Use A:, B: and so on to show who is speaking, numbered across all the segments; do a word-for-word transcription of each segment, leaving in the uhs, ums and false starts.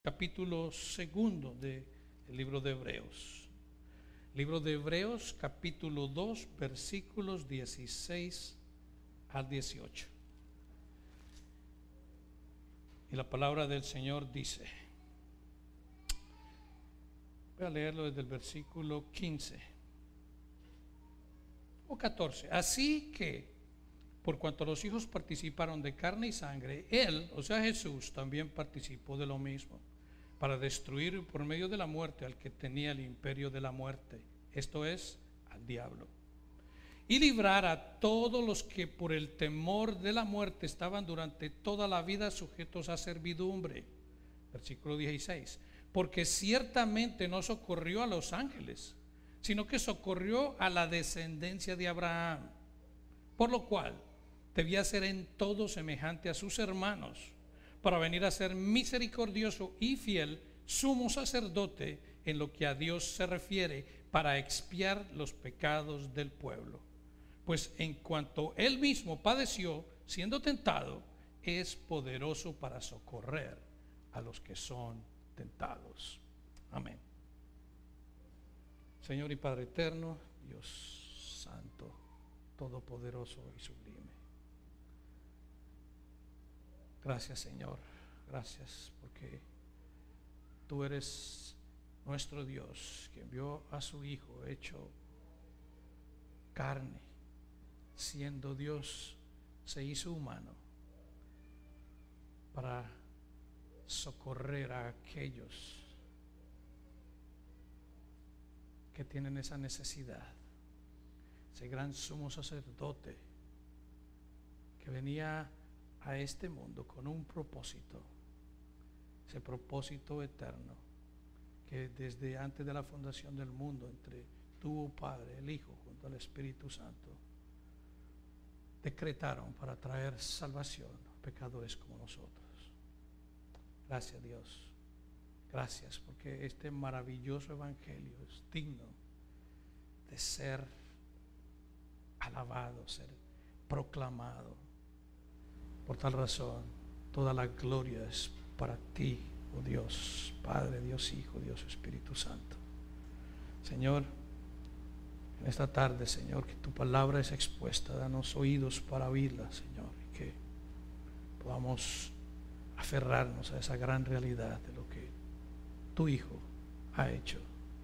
A: capítulo segundo del libro de Hebreos. Libro de Hebreos, capítulo dos, versículos dieciséis al dieciocho. Y la palabra del Señor dice, voy a leerlo desde el versículo quince o catorce. Así que, por cuanto los hijos participaron de carne y sangre, Él, o sea Jesús, también participó de lo mismo, para destruir por medio de la muerte al que tenía el imperio de la muerte, esto es, al diablo, y librar a todos los que por el temor de la muerte estaban durante toda la vida sujetos a servidumbre. Versículo dieciséis. Porque ciertamente no socorrió a los ángeles, sino que socorrió a la descendencia de Abraham, por lo cual debía ser en todo semejante a sus hermanos, para venir a ser misericordioso y fiel sumo sacerdote en lo que a Dios se refiere, para expiar los pecados del pueblo. Pues en cuanto Él mismo padeció siendo tentado, es poderoso para socorrer a los que son tentados. Amén. Señor y Padre eterno, Dios santo, todopoderoso y sublime. Gracias, Señor, gracias porque tú eres nuestro Dios, que envió a su Hijo hecho carne, siendo Dios, se hizo humano para socorrer a aquellos que tienen esa necesidad. Ese gran sumo sacerdote que venía a este mundo con un propósito, ese propósito eterno que desde antes de la fundación del mundo, entre tu Padre, el Hijo junto al Espíritu Santo, decretaron para traer salvación a pecadores como nosotros. Gracias, Dios, gracias porque este maravilloso evangelio es digno de ser alabado, ser proclamado. Por tal razón, toda la gloria es para ti, oh Dios, Padre, Dios Hijo, Dios Espíritu Santo. Señor, en esta tarde, Señor, que tu palabra es expuesta, danos oídos para oírla, Señor, y que podamos aferrarnos a esa gran realidad de lo que tu Hijo ha hecho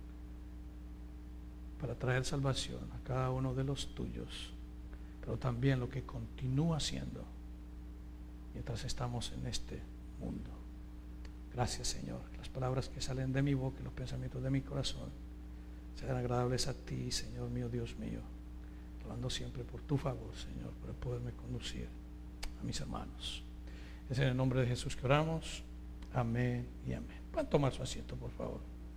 A: para traer salvación a cada uno de los tuyos, pero también lo que continúa haciendo mientras estamos en este mundo. Gracias, Señor, que las palabras que salen de mi boca y los pensamientos de mi corazón sean agradables a ti, Señor mío, Dios mío, hablando siempre por tu favor, Señor, para poderme conducir a mis hermanos. Es en el nombre de Jesús que oramos. Amén y amén. Pueden tomar su asiento, por favor.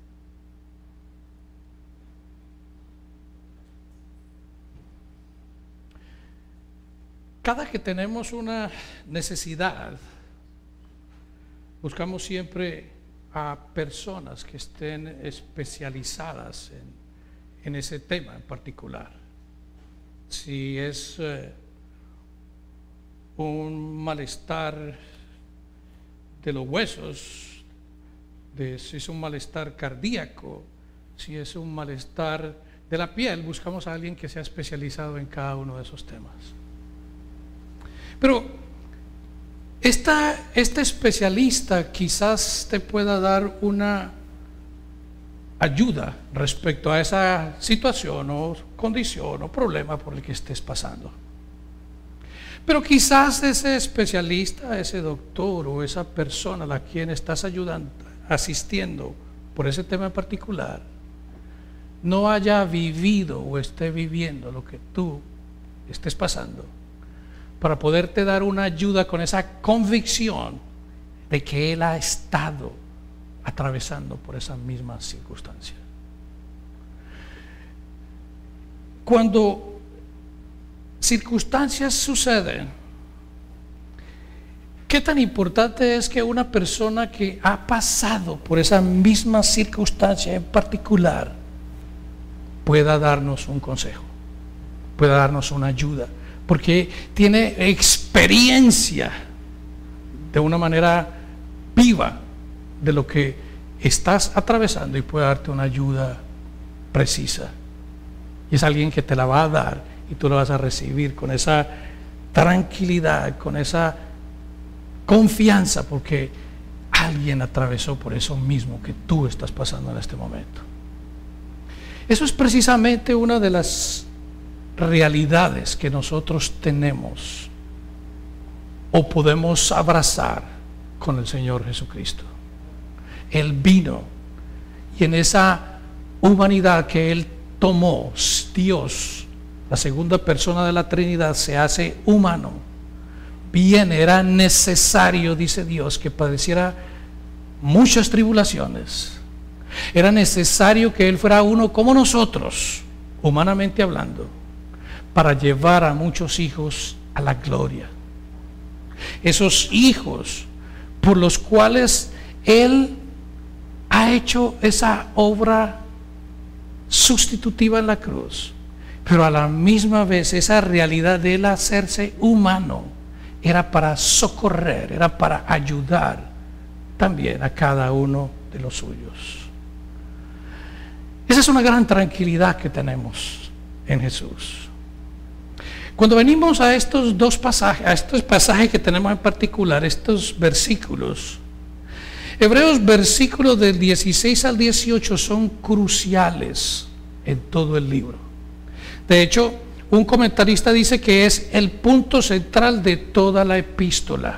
A: Cada que tenemos una necesidad, buscamos siempre a personas que estén especializadas en, en ese tema en particular. Si es eh, un malestar de los huesos, de, si es un malestar cardíaco, si es un malestar de la piel, buscamos a alguien que sea especializado en cada uno de esos temas. Pero esta, este especialista quizás te pueda dar una ayuda respecto a esa situación o condición o problema por el que estés pasando. Pero quizás ese especialista, ese doctor o esa persona a la quien estás ayudando, asistiendo por ese tema en particular, no haya vivido o esté viviendo lo que tú estés pasando, para poderte dar una ayuda con esa convicción de que él ha estado atravesando por esa misma circunstancia. Cuando circunstancias suceden, ¿qué tan importante es que una persona que ha pasado por esa misma circunstancia en particular pueda darnos un consejo, pueda darnos una ayuda? Porque tiene experiencia de una manera viva de lo que estás atravesando y puede darte una ayuda precisa. Y es alguien que te la va a dar y tú la vas a recibir con esa tranquilidad, con esa confianza, porque alguien atravesó por eso mismo que tú estás pasando en este momento. Eso es precisamente una de las realidades que nosotros tenemos o podemos abrazar con el Señor Jesucristo. Él vino y en esa humanidad que Él tomó, Dios, la segunda persona de la Trinidad, se hace humano. Bien, era necesario, dice Dios, que padeciera muchas tribulaciones. Era necesario que Él fuera uno como nosotros, humanamente hablando, para llevar a muchos hijos a la gloria. Esos hijos por los cuales Él ha hecho esa obra sustitutiva en la cruz, pero a la misma vez esa realidad de Él hacerse humano era para socorrer, era para ayudar también a cada uno de los suyos. Esa es una gran tranquilidad que tenemos en Jesús. Cuando venimos a estos dos pasajes, a estos pasajes que tenemos en particular, estos versículos, Hebreos versículos del dieciséis al dieciocho son cruciales en todo el libro. De hecho, un comentarista dice que es el punto central de toda la epístola.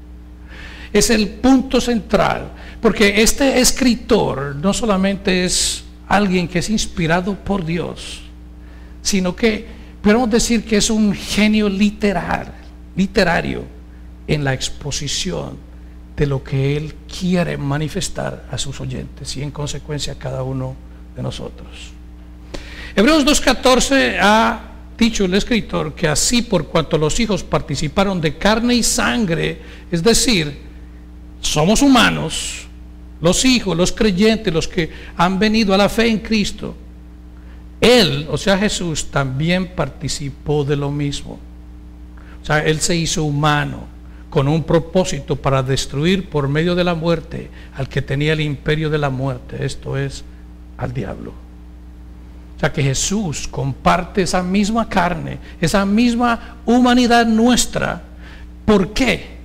A: Es el punto central, porque este escritor no solamente es alguien que es inspirado por Dios, sino que podemos decir que es un genio literal, literario en la exposición de lo que Él quiere manifestar a sus oyentes y en consecuencia a cada uno de nosotros. Hebreos dos catorce ha dicho el escritor que así por cuanto los hijos participaron de carne y sangre, es decir, somos humanos, los hijos, los creyentes, los que han venido a la fe en Cristo, Él, o sea Jesús, también participó de lo mismo. O sea, Él se hizo humano con un propósito para destruir por medio de la muerte al que tenía el imperio de la muerte, esto es, al diablo. O sea que Jesús comparte esa misma carne, esa misma humanidad nuestra. ¿Por qué?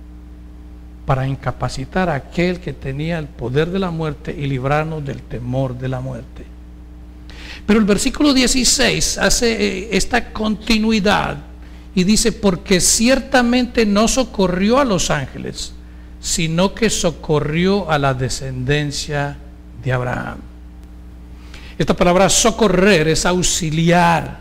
A: Para incapacitar a aquel que tenía el poder de la muerte y librarnos del temor de la muerte. Pero el versículo dieciséis hace esta continuidad y dice, porque ciertamente no socorrió a los ángeles, sino que socorrió a la descendencia de Abraham. Esta palabra socorrer es auxiliar.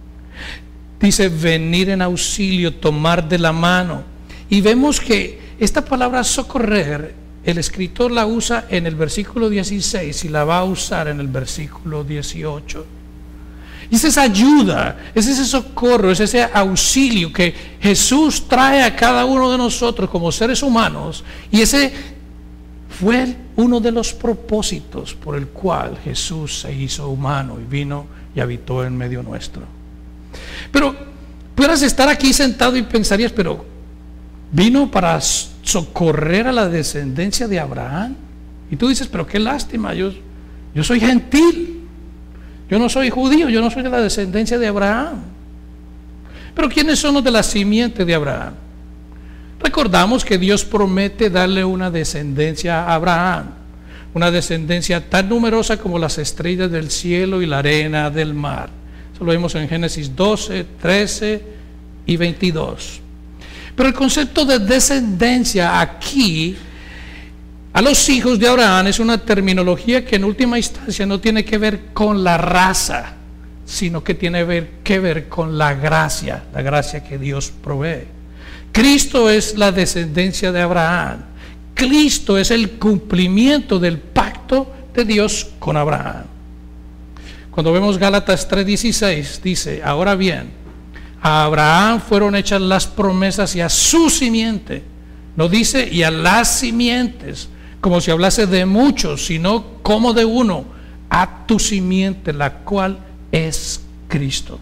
A: Dice venir en auxilio, tomar de la mano. Y vemos que esta palabra socorrer, el escritor la usa en el versículo dieciséis y la va a usar en el versículo dieciocho. Y es esa ayuda, es ese socorro, es ese auxilio que Jesús trae a cada uno de nosotros como seres humanos. Y ese fue uno de los propósitos por el cual Jesús se hizo humano y vino y habitó en medio nuestro. Pero puedas estar aquí sentado y pensarías, pero vino para socorrer a la descendencia de Abraham. Y tú dices, pero qué lástima, yo, yo soy gentil. Yo no soy judío, yo no soy de la descendencia de Abraham. Pero ¿quiénes son los de la simiente de Abraham? Recordamos que Dios promete darle una descendencia a Abraham, una descendencia tan numerosa como las estrellas del cielo y la arena del mar. Eso lo vemos en Génesis doce, trece y veintidós. Pero el concepto de descendencia aquí a los hijos de Abraham es una terminología que en última instancia no tiene que ver con la raza, sino que tiene que ver con la gracia, la gracia que Dios provee. Cristo es la descendencia de Abraham. Cristo es el cumplimiento del pacto de Dios con Abraham. Cuando vemos Gálatas tres dieciséis, dice, ahora bien, a Abraham fueron hechas las promesas y a su simiente. No dice y a las simientes, como si hablase de muchos, sino como de uno, a tu simiente, la cual es Cristo.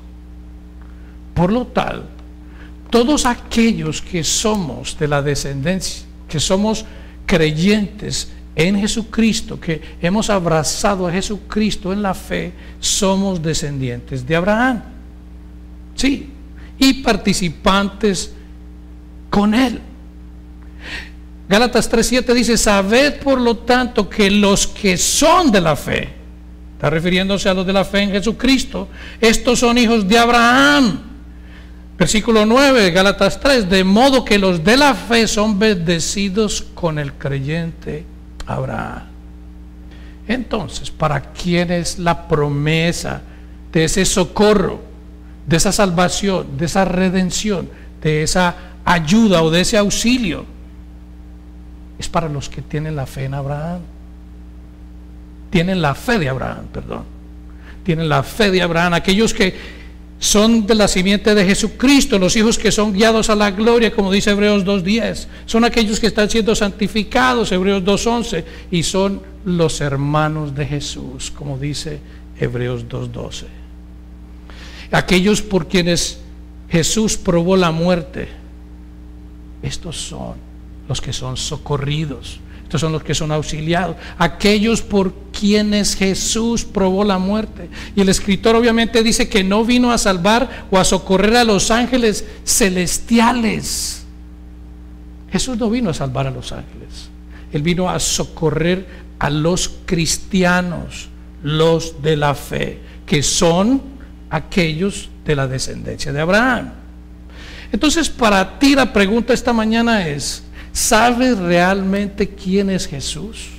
A: Por lo tal, todos aquellos que somos de la descendencia, que somos creyentes en Jesucristo, que hemos abrazado a Jesucristo en la fe, somos descendientes de Abraham. Sí, y participantes con él. Gálatas tres siete dice: sabed por lo tanto que los que son de la fe, está refiriéndose a los de la fe en Jesucristo, estos son hijos de Abraham. Versículo nueve, Gálatas tres: de modo que los de la fe son bendecidos con el creyente Abraham. Entonces, ¿para quién es la promesa de ese socorro, de esa salvación, de esa redención, de esa ayuda o de ese auxilio? Es para los que tienen la fe en Abraham. Tienen la fe de Abraham, perdón. Tienen la fe de Abraham, aquellos que son de la simiente de Jesucristo, los hijos que son guiados a la gloria, como dice Hebreos dos diez. Son aquellos que están siendo santificados, Hebreos dos once, y son los hermanos de Jesús, como dice Hebreos dos doce. Aquellos por quienes Jesús probó la muerte, estos son los que son socorridos. Estos son los que son auxiliados, aquellos por quienes Jesús probó la muerte. Y el escritor obviamente dice que no vino a salvar o a socorrer a los ángeles celestiales. Jesús no vino a salvar a los ángeles. Él vino a socorrer a los cristianos, los de la fe, que son aquellos de la descendencia de Abraham. Entonces, para ti la pregunta esta mañana es: ¿sabes realmente quién es Jesús?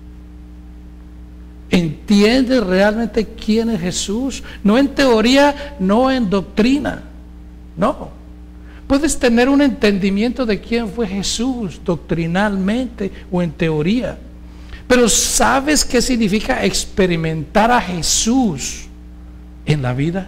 A: ¿Entiendes realmente quién es Jesús? No en teoría, no en doctrina. No. Puedes tener un entendimiento de quién fue Jesús doctrinalmente o en teoría. Pero ¿sabes qué significa experimentar a Jesús en la vida?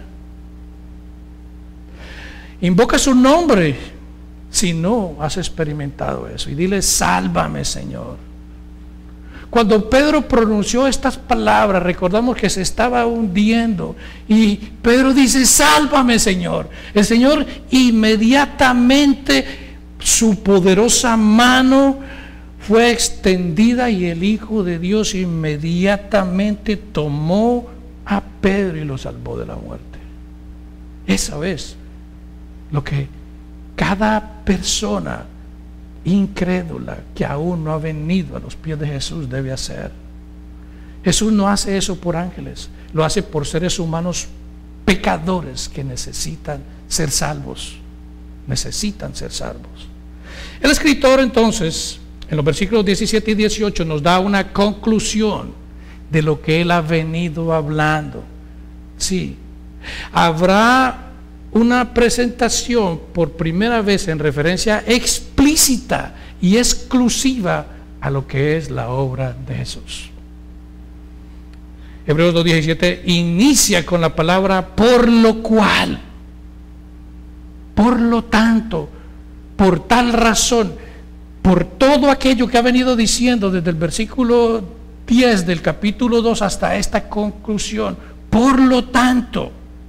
A: Invoca su nombre si no has experimentado eso, y dile: sálvame, Señor. Cuando Pedro pronunció estas palabras, recordamos que se estaba hundiendo, y Pedro dice: sálvame, Señor. El Señor inmediatamente, su poderosa mano fue extendida, y el Hijo de Dios inmediatamente tomó a Pedro y lo salvó de la muerte. Esa es lo que cada persona incrédula que aún no ha venido a los pies de Jesús debe hacer. Jesús no hace eso por ángeles, lo hace por seres humanos pecadores que necesitan ser salvos. Necesitan ser salvos. El escritor entonces, en los versículos diecisiete y dieciocho, nos da una conclusión de lo que él ha venido hablando. Sí, habrá una presentación por primera vez en referencia explícita y exclusiva a lo que es la obra de Jesús. Hebreos dos diecisiete inicia con la palabra por lo cual, por lo tanto, por tal razón, por todo aquello que ha venido diciendo desde el versículo diez del capítulo dos hasta esta conclusión. Por lo tanto,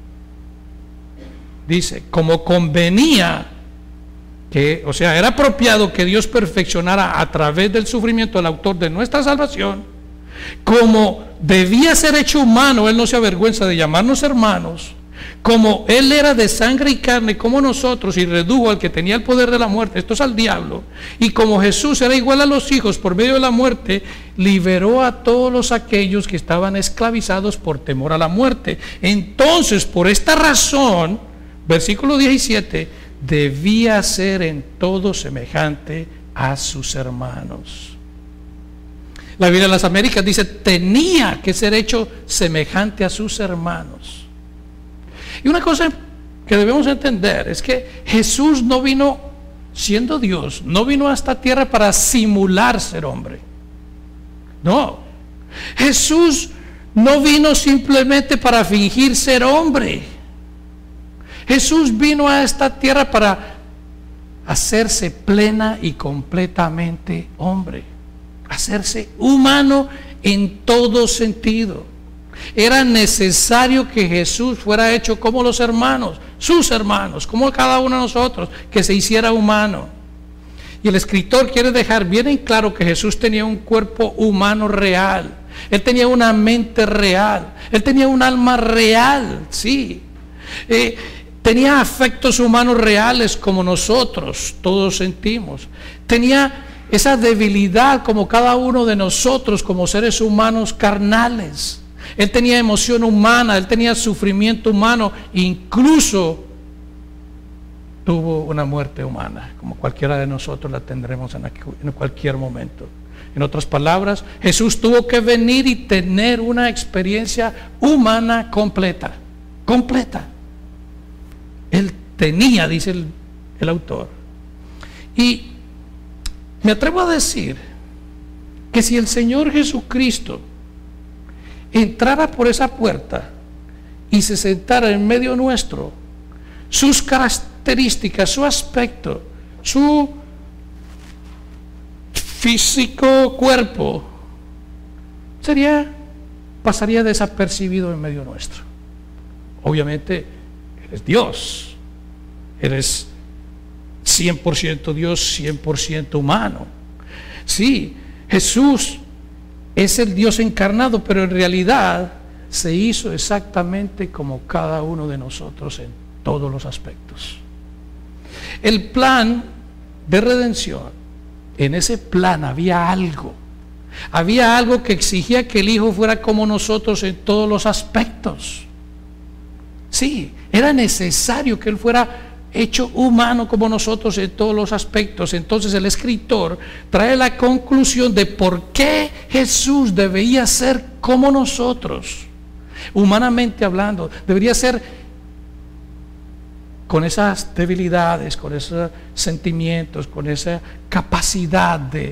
A: dice, como convenía que, o sea, era apropiado que Dios perfeccionara a través del sufrimiento al autor de nuestra salvación, como debía ser hecho humano, Él no se avergüenza de llamarnos hermanos, como Él era de sangre y carne como nosotros y redujo al que tenía el poder de la muerte, esto es al diablo, y como Jesús era igual a los hijos por medio de la muerte, liberó a todos los aquellos que estaban esclavizados por temor a la muerte. Entonces, por esta razón, versículo diecisiete, debía ser en todo semejante a sus hermanos. La Biblia de las Américas dice: tenía que ser hecho semejante a sus hermanos. Y una cosa que debemos entender es que Jesús no vino, siendo Dios, no vino a esta tierra para simular ser hombre. No, Jesús no vino simplemente para fingir ser hombre. Jesús vino a esta tierra para hacerse plena y completamente hombre, hacerse humano en todo sentido. Era necesario que Jesús fuera hecho como los hermanos, sus hermanos, como cada uno de nosotros, que se hiciera humano. Y el escritor quiere dejar bien en claro que Jesús tenía un cuerpo humano real. Él tenía una mente real. Él tenía un alma real, sí. Eh, tenía afectos humanos reales como nosotros todos sentimos. Tenía esa debilidad como cada uno de nosotros como seres humanos carnales. Él tenía emoción humana, él tenía sufrimiento humano, incluso tuvo una muerte humana, como cualquiera de nosotros la tendremos en, aquí, en cualquier momento. En otras palabras, Jesús tuvo que venir y tener una experiencia humana completa, completa. Él tenía, dice el, el autor. Y me atrevo a decir que si el Señor Jesucristo entrara por esa puerta y se sentara en medio nuestro, sus características, su aspecto, su físico cuerpo, sería, pasaría desapercibido en medio nuestro. Obviamente, eres Dios, eres cien por ciento Dios, cien por ciento humano. Sí, Jesús es el Dios encarnado, pero en realidad se hizo exactamente como cada uno de nosotros en todos los aspectos. El plan de redención, en ese plan había algo, había algo que exigía que el Hijo fuera como nosotros en todos los aspectos. Sí, era necesario que Él fuera hecho humano como nosotros en todos los aspectos. Entonces el escritor trae la conclusión de por qué Jesús debería ser como nosotros, humanamente hablando. Debería ser con esas debilidades, con esos sentimientos, con esa capacidad de,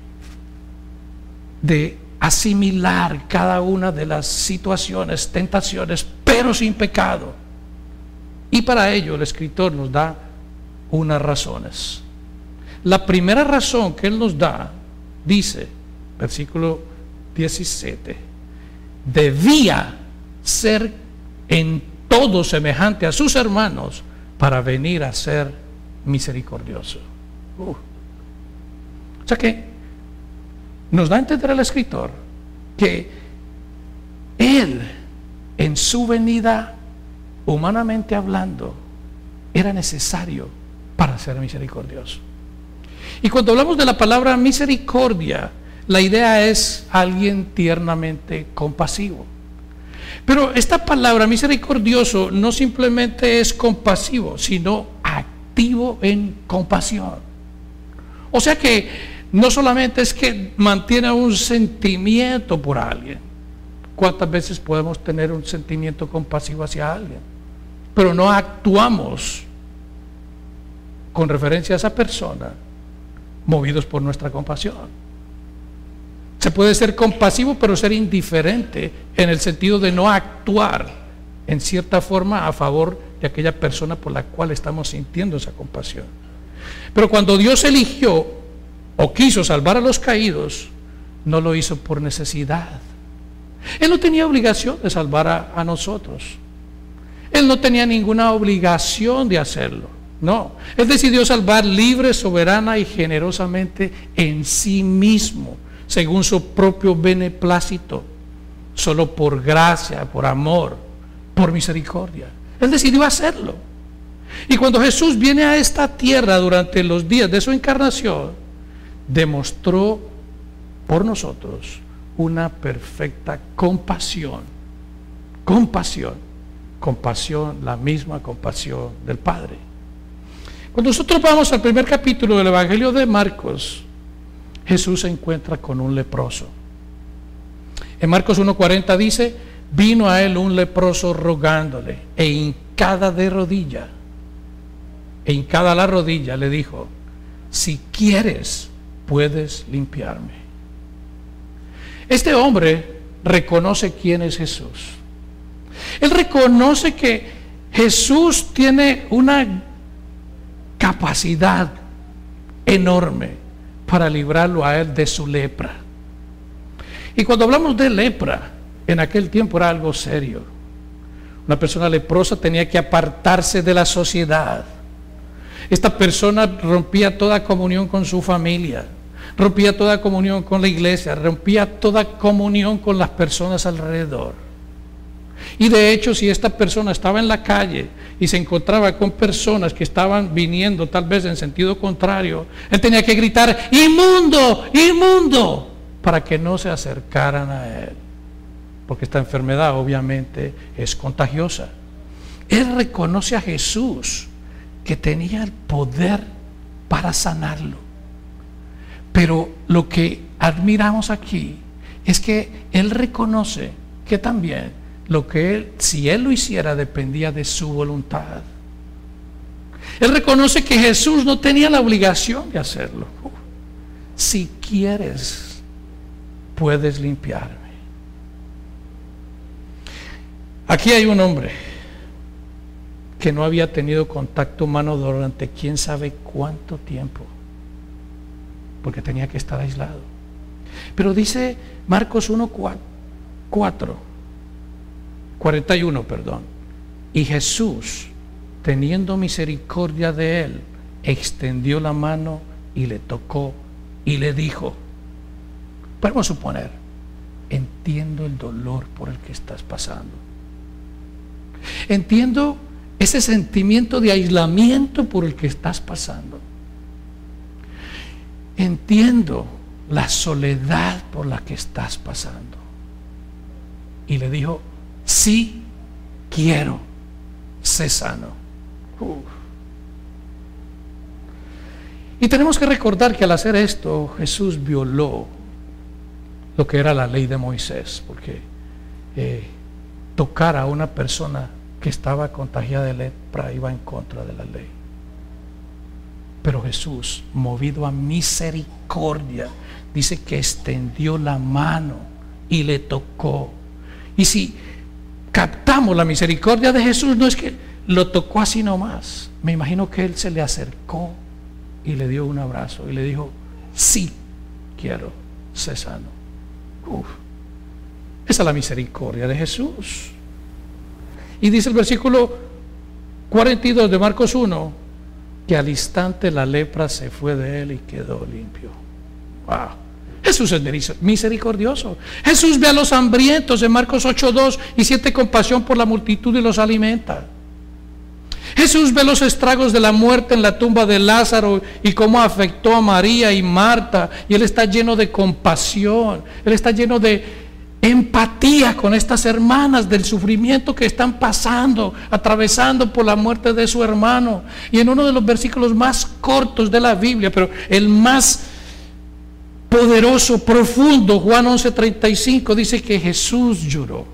A: de asimilar cada una de las situaciones, tentaciones, pero sin pecado. Y para ello el escritor nos da unas razones. La primera razón que él nos da, dice, versículo diecisiete, debía ser en todo semejante a sus hermanos para venir a ser misericordioso. Uh. O sea que nos da a entender el escritor que él en su venida, humanamente hablando, era necesario para ser misericordioso. Y cuando hablamos de la palabra misericordia, la idea es alguien tiernamente compasivo. Pero esta palabra misericordioso no simplemente es compasivo, sino activo en compasión. O sea que no solamente es que mantiene un sentimiento por alguien. ¿Cuántas veces podemos tener un sentimiento compasivo hacia alguien? Pero no actuamos con referencia a esa persona, movidos por nuestra compasión. Se puede ser compasivo, pero ser indiferente en el sentido de no actuar en cierta forma a favor de aquella persona por la cual estamos sintiendo esa compasión. Pero cuando Dios eligió o quiso salvar a los caídos, no lo hizo por necesidad. Él no tenía obligación de salvar a, a nosotros. Él no tenía ninguna obligación de hacerlo. No, Él decidió salvar libre, soberana y generosamente en sí mismo, según su propio beneplácito, solo por gracia, por amor, por misericordia. Él decidió hacerlo. Y cuando Jesús viene a esta tierra durante los días de su encarnación, demostró por nosotros una perfecta compasión. Compasión. Compasión, la misma compasión del Padre. Cuando nosotros vamos al primer capítulo del Evangelio de Marcos, Jesús se encuentra con un leproso. En Marcos uno cuarenta dice, vino a él un leproso rogándole, e hincada de rodilla, e hincada la rodilla le dijo, si quieres, puedes limpiarme. Este hombre reconoce quién es Jesús. Él reconoce que Jesús tiene una capacidad enorme para librarlo a él de su lepra. Y cuando hablamos de lepra, en aquel tiempo era algo serio. Una persona leprosa tenía que apartarse de la sociedad. Esta persona rompía toda comunión con su familia, rompía toda comunión con la iglesia, rompía toda comunión con las personas alrededor. Y de hecho, si esta persona estaba en la calle y se encontraba con personas que estaban viniendo tal vez en sentido contrario, él tenía que gritar: inmundo, inmundo, para que no se acercaran a él, porque esta enfermedad obviamente es contagiosa. Él reconoce a Jesús que tenía el poder para sanarlo. Pero lo que admiramos aquí es que él reconoce que también lo que él, si él lo hiciera, dependía de su voluntad. Él reconoce que Jesús no tenía la obligación de hacerlo. Si quieres, puedes limpiarme. Aquí hay un hombre que no había tenido contacto humano durante quién sabe cuánto tiempo, porque tenía que estar aislado. Pero dice Marcos uno, cuatro, cuarenta y uno, perdón. Y Jesús, teniendo misericordia de él, extendió la mano y le tocó y le dijo, podemos suponer, entiendo el dolor por el que estás pasando. Entiendo ese sentimiento de aislamiento por el que estás pasando. Entiendo la soledad por la que estás pasando. Y le dijo, sí quiero, sé sano. Uf. Y tenemos que recordar que al hacer esto, Jesús violó lo que era la ley de Moisés, porque eh, tocar a una persona que estaba contagiada de lepra iba en contra de la ley. Pero Jesús, movido a misericordia, dice que extendió la mano y le tocó. Y si captamos la misericordia de Jesús, no es que lo tocó así nomás. Me imagino que él se le acercó y le dio un abrazo y le dijo, sí quiero, sé sano. Uf. Esa es la misericordia de Jesús. Y dice el versículo cuarenta y dos de Marcos uno, que al instante la lepra se fue de él y quedó limpio. Wow. Jesús es misericordioso. Jesús ve a los hambrientos en Marcos ocho dos y siente compasión por la multitud y los alimenta. Jesús ve los estragos de la muerte en la tumba de Lázaro y cómo afectó a María y Marta, y él está lleno de compasión, él está lleno de empatía con estas hermanas del sufrimiento que están pasando, atravesando por la muerte de su hermano. Y en uno de los versículos más cortos de la Biblia, pero el más poderoso, profundo, Juan once treinta y cinco, dice que Jesús lloró.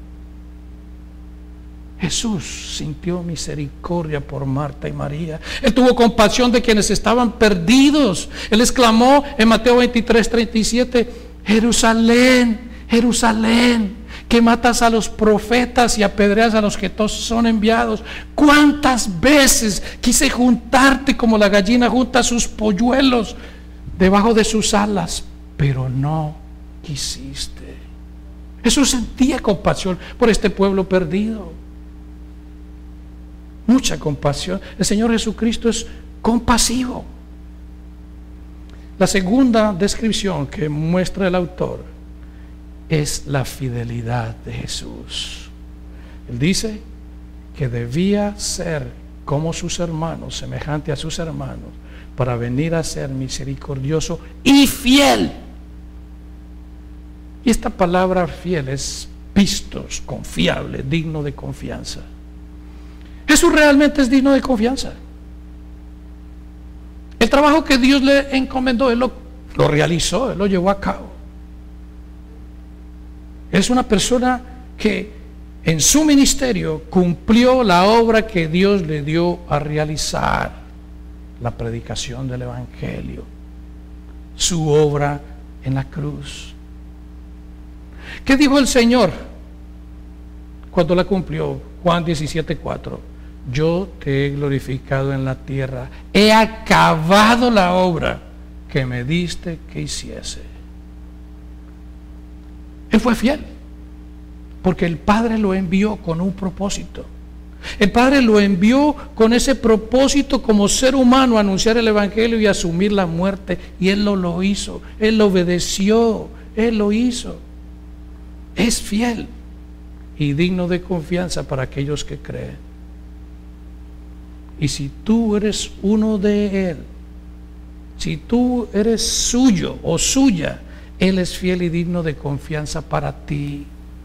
A: Jesús sintió misericordia por Marta y María. Él tuvo compasión de quienes estaban perdidos. Él exclamó en Mateo veintitrés treinta y siete, Jerusalén, Jerusalén, que matas a los profetas y apedreas a los que todos son enviados. ¿Cuántas veces quise juntarte como la gallina junta sus polluelos debajo de sus alas, pero no quisiste? Jesús sentía compasión por este pueblo perdido. Mucha compasión. El Señor Jesucristo es compasivo. La segunda descripción que muestra el autor es la fidelidad de Jesús. Él dice que debía ser como sus hermanos, semejante a sus hermanos, para venir a ser misericordioso y fiel. Y esta palabra fiel es pistos, confiable, digno de confianza. Jesús realmente es digno de confianza. El trabajo que Dios le encomendó, Él lo, lo realizó, Él lo llevó a cabo. Es una persona que en su ministerio cumplió la obra que Dios le dio a realizar, la predicación del Evangelio, su obra en la cruz. ¿Qué dijo el Señor cuando la cumplió? Juan diecisiete cuatro, yo te he glorificado en la tierra, he acabado la obra que me diste que hiciese. Él fue fiel, porque el Padre lo envió con un propósito. El Padre lo envió con ese propósito como ser humano a anunciar el Evangelio y asumir la muerte. Y Él lo, lo hizo, Él lo obedeció, Él lo hizo. Es fiel y digno de confianza para aquellos que creen. Y si tú eres uno de Él, si tú eres suyo o suya, Él es fiel y digno de confianza para ti.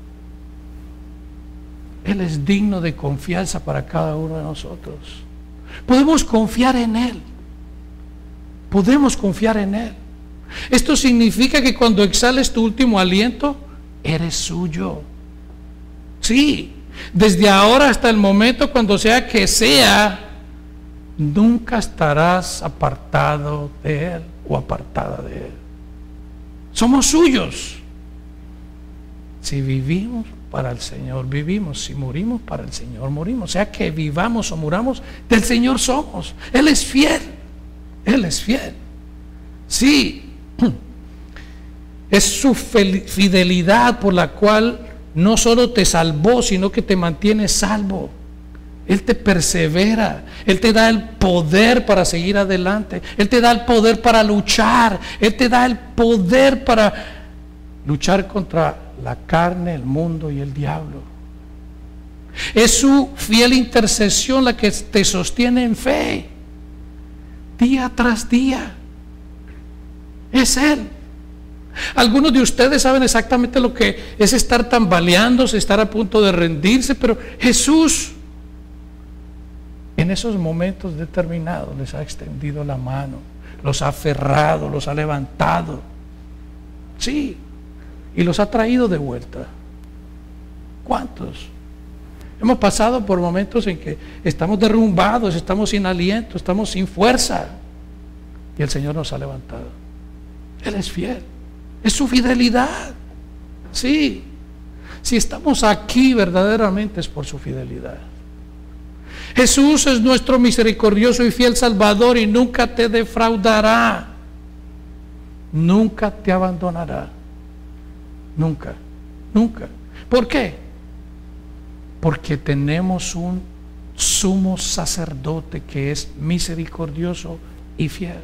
A: Él es digno de confianza para cada uno de nosotros. Podemos confiar en Él. Podemos confiar en Él. Esto significa que cuando exhales tu último aliento, eres suyo. Sí, desde ahora hasta el momento, cuando sea que sea, nunca estarás apartado de Él o apartada de Él. Somos suyos. Si vivimos para el Señor, vivimos. Si morimos, para el Señor morimos. O sea que vivamos o muramos, del Señor somos. Él es fiel. Él es fiel. Sí. Es su fidelidad por la cual no solo te salvó, sino que te mantiene salvo. Él te persevera. Él te da el poder para seguir adelante. Él te da el poder para luchar. Él te da el poder para luchar contra la carne, el mundo y el diablo. Es su fiel intercesión la que te sostiene en fe, día tras día. Es Él. Algunos de ustedes saben exactamente lo que es estar tambaleándose, estar a punto de rendirse, pero Jesús en esos momentos determinados les ha extendido la mano, los ha aferrado, los ha levantado. Sí. Y los ha traído de vuelta. ¿Cuántos? Hemos pasado por momentos en que estamos derrumbados, estamos sin aliento, estamos sin fuerza. Y el Señor nos ha levantado. Él es fiel. Es su fidelidad. Sí. Si estamos aquí verdaderamente es por su fidelidad. Jesús es nuestro misericordioso y fiel Salvador y nunca te defraudará. Nunca te abandonará. Nunca, nunca. ¿Por qué? Porque tenemos un sumo sacerdote que es misericordioso y fiel.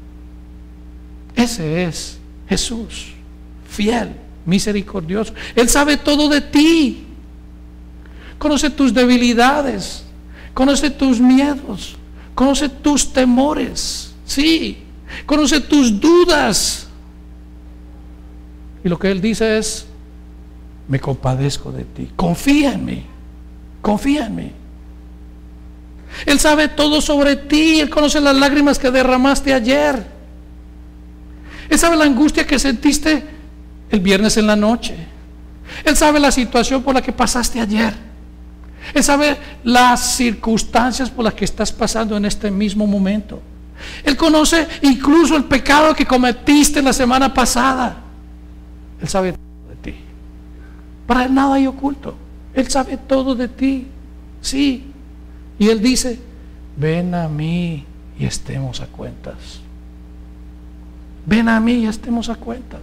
A: Ese es Jesús, fiel, misericordioso. Él sabe todo de ti. Conoce tus debilidades, conoce tus miedos, conoce tus temores, sí, conoce tus dudas. Y lo que Él dice es: me compadezco de ti, confía en mí, confía en mí. Él sabe todo sobre ti. Él conoce las lágrimas que derramaste ayer. Él sabe la angustia que sentiste el viernes en la noche. Él sabe la situación por la que pasaste ayer. Él sabe las circunstancias por las que estás pasando en este mismo momento. Él conoce incluso el pecado que cometiste la semana pasada. Él sabe todo de ti. Para Él nada hay oculto. Él sabe todo de ti. Sí. Y Él dice: ven a mí y estemos a cuentas. Ven a mí y estemos a cuentas.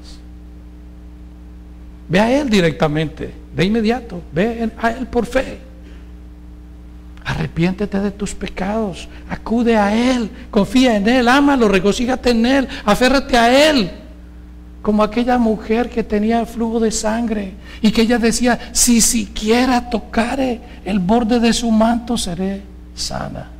A: Ve a Él directamente, de inmediato. Ve a Él por fe. Arrepiéntete de tus pecados. Acude a Él. Confía en Él. Ámalo. Regocíjate en Él. Aférrate a Él. Como aquella mujer que tenía flujo de sangre y que ella decía: si siquiera tocare el borde de su manto, seré sana.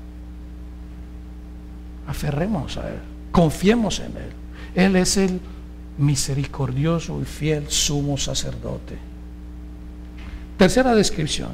A: Aferremos a Él, confiemos en Él. Él es el misericordioso y fiel sumo sacerdote. Tercera descripción,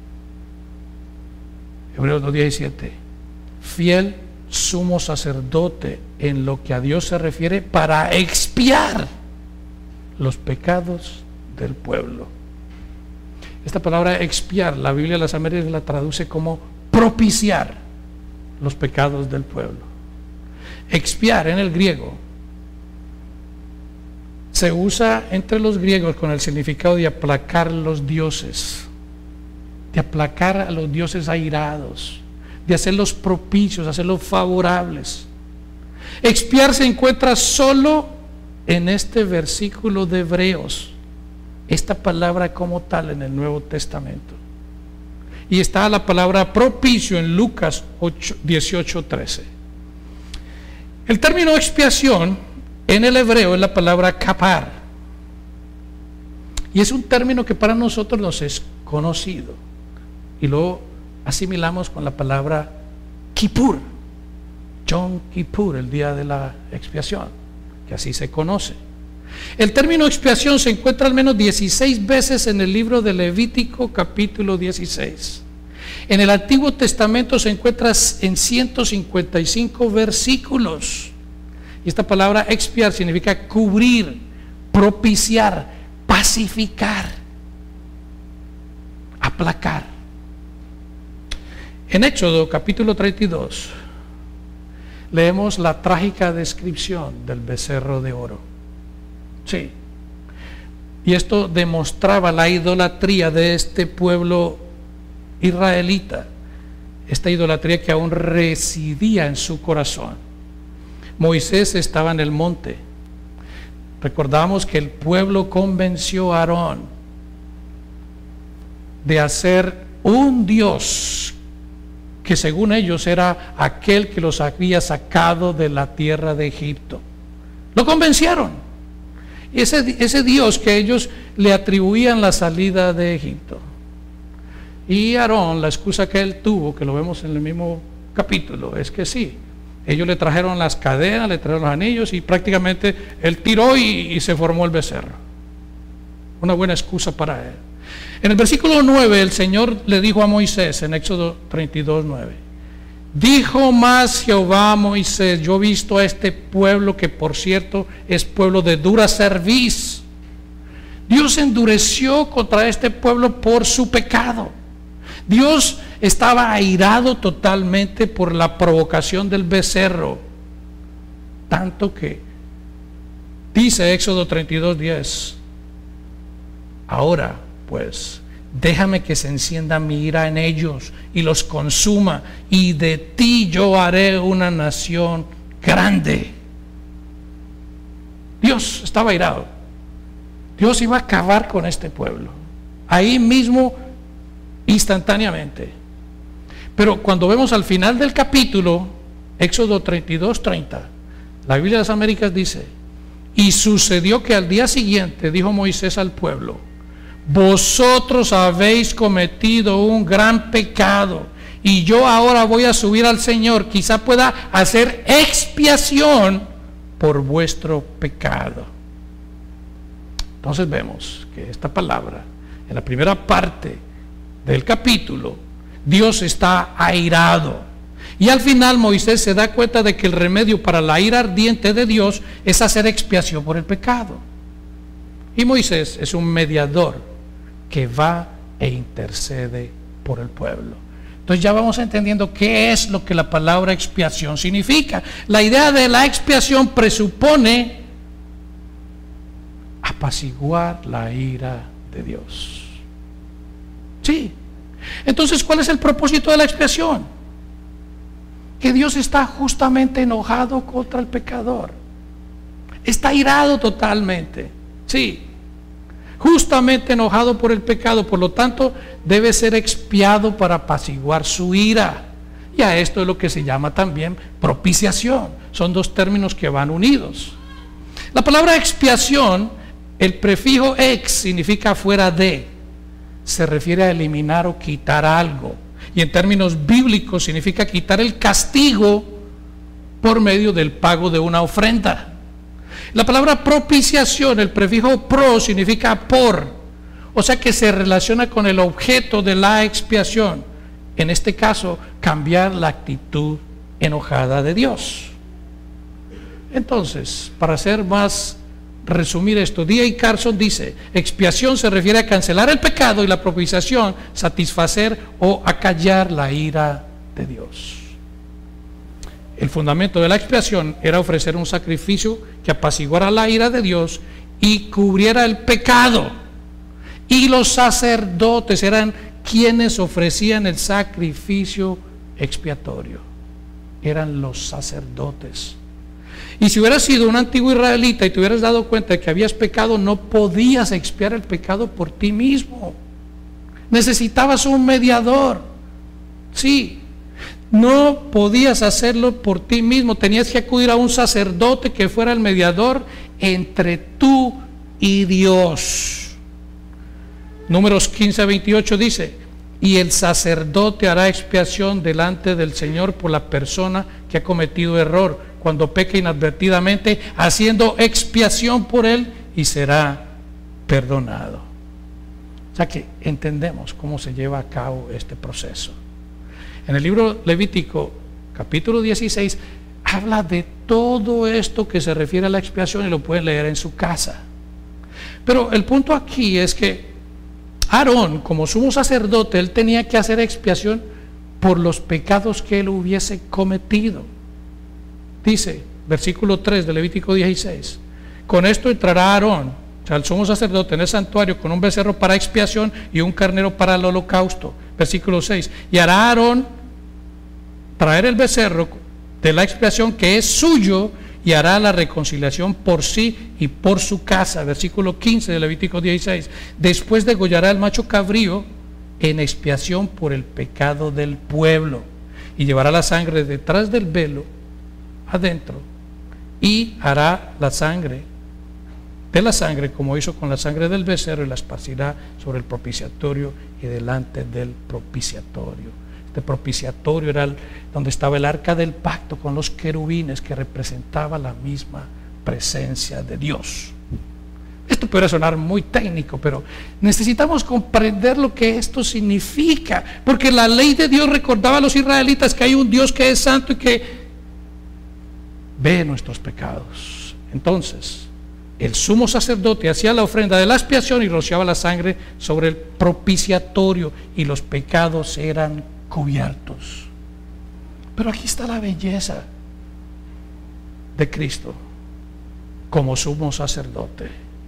A: Hebreos dos diecisiete: fiel sumo sacerdote en lo que a Dios se refiere para expiar los pecados del pueblo. Esta palabra expiar, la Biblia de las Américas la traduce como propiciar los pecados del pueblo. Expiar en el griego se usa entre los griegos con el significado de aplacar a los dioses, de aplacar a los dioses airados, de hacerlos propicios, hacerlos favorables. Expiar se encuentra solo en este versículo de Hebreos, esta palabra como tal en el Nuevo Testamento. Y está la palabra propicio en Lucas dieciocho trece. El término expiación en el hebreo es la palabra kapar. Y es un término que para nosotros nos es conocido. Y lo asimilamos con la palabra Kippur, Yom Kippur, el día de la expiación, que así se conoce. El término expiación se encuentra al menos dieciséis veces en el libro de Levítico capítulo dieciséis. En el Antiguo Testamento se encuentra en ciento cincuenta y cinco versículos. Y esta palabra expiar significa cubrir, propiciar, pacificar, aplacar. En Éxodo capítulo treinta y dos leemos la trágica descripción del becerro de oro. Sí. Y esto demostraba la idolatría de este pueblo israelita, esta idolatría que aún residía en su corazón. Moisés estaba en el monte. Recordamos que el pueblo convenció a Aarón de hacer un Dios que según ellos era aquel que los había sacado de la tierra de Egipto. Lo convencieron. Ese, ese Dios que ellos le atribuían la salida de Egipto. Y Aarón, la excusa que él tuvo, que lo vemos en el mismo capítulo, es que sí, ellos le trajeron las cadenas, le trajeron los anillos y prácticamente él tiró y, y se formó el becerro. Una buena excusa para él. En el versículo nueve el Señor le dijo a Moisés en Éxodo treinta y dos, nueve: dijo más Jehová a Moisés, yo he visto a este pueblo, que por cierto es pueblo de dura cerviz. Dios endureció contra este pueblo por su pecado. Dios estaba airado totalmente por la provocación del becerro, tanto que dice Éxodo treinta y dos, diez: ahora pues déjame que se encienda mi ira en ellos y los consuma, y de ti yo haré una nación grande. Dios estaba airado. Dios iba a acabar con este pueblo ahí mismo, instantáneamente. Pero cuando vemos al final del capítulo, Éxodo treinta y dos, treinta, la Biblia de las Américas dice: y sucedió que al día siguiente dijo Moisés al pueblo: vosotros habéis cometido un gran pecado, y yo ahora voy a subir al Señor, quizá pueda hacer expiación por vuestro pecado. Entonces vemos que esta palabra, en la primera parte del capítulo, Dios está airado, y al final Moisés se da cuenta de que el remedio para la ira ardiente de Dios es hacer expiación por el pecado. Y Moisés es un mediador que va e intercede por el pueblo. Entonces ya vamos entendiendo qué es lo que la palabra expiación significa. La idea de la expiación presupone apaciguar la ira de Dios. Sí. Entonces, ¿cuál es el propósito de la expiación? Que Dios está justamente enojado contra el pecador. Está irado totalmente. Sí. Justamente enojado por el pecado, por lo tanto debe ser expiado para apaciguar su ira. Y a esto es lo que se llama también propiciación. Son dos términos que van unidos. La palabra expiación, el prefijo ex significa fuera de, se refiere a eliminar o quitar algo, y en términos bíblicos significa quitar el castigo por medio del pago de una ofrenda. La palabra propiciación, el prefijo pro significa por, o sea que se relaciona con el objeto de la expiación. En este caso, cambiar la actitud enojada de Dios. Entonces, para hacer más, resumir esto, D A Carson dice: expiación se refiere a cancelar el pecado, y la propiciación, satisfacer o acallar la ira de Dios. El fundamento de la expiación era ofrecer un sacrificio que apaciguara la ira de Dios y cubriera el pecado. Y los sacerdotes eran quienes ofrecían el sacrificio expiatorio. Eran los sacerdotes. Y si hubieras sido un antiguo israelita y te hubieras dado cuenta de que habías pecado, no podías expiar el pecado por ti mismo. Necesitabas un mediador. Sí, no podías hacerlo por ti mismo, tenías que acudir a un sacerdote que fuera el mediador entre tú y Dios. Números quince a veintiocho dice: y el sacerdote hará expiación delante del Señor por la persona que ha cometido error, cuando peque inadvertidamente, haciendo expiación por él, y será perdonado. O sea que entendemos cómo se lleva a cabo este proceso. En el libro Levítico, capítulo dieciséis, habla de todo esto que se refiere a la expiación, y lo pueden leer en su casa. Pero el punto aquí es que Aarón, como sumo sacerdote, él tenía que hacer expiación por los pecados que él hubiese cometido. Dice, versículo tres de Levítico dieciséis: con esto entrará Aarón, o sea, el sumo sacerdote, en el santuario con un becerro para expiación y un carnero para el holocausto. Versículo seis: y hará Aarón traer el becerro de la expiación que es suyo, y hará la reconciliación por sí y por su casa. Versículo quince de Levítico dieciséis: después degollará el macho cabrío en expiación por el pecado del pueblo, y llevará la sangre detrás del velo adentro, y hará la sangre de la sangre como hizo con la sangre del becerro, y la esparcirá sobre el propiciatorio y delante del propiciatorio. Este propiciatorio era el, donde estaba el arca del pacto con los querubines, que representaba la misma presencia de Dios. Esto puede sonar muy técnico, pero necesitamos comprender lo que esto significa, porque la ley de Dios recordaba a los israelitas que hay un Dios que es santo y que ve nuestros pecados. Entonces, el sumo sacerdote hacía la ofrenda de la expiación y rociaba la sangre sobre el propiciatorio, y los pecados eran cubiertos. Pero aquí está la belleza de Cristo como sumo sacerdote.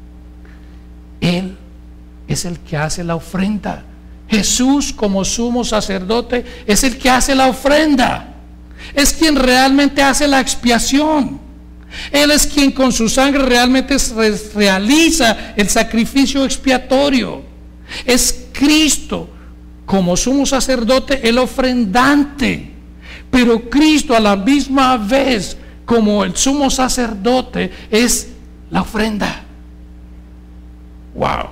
A: Él es el que hace la ofrenda. Jesús, como sumo sacerdote, es el que hace la ofrenda. Es quien realmente hace la expiación. Él es quien con su sangre realmente realiza el sacrificio expiatorio. Es Cristo como sumo sacerdote, el ofrendante. Pero Cristo a la misma vez, como el sumo sacerdote, es la ofrenda. Wow.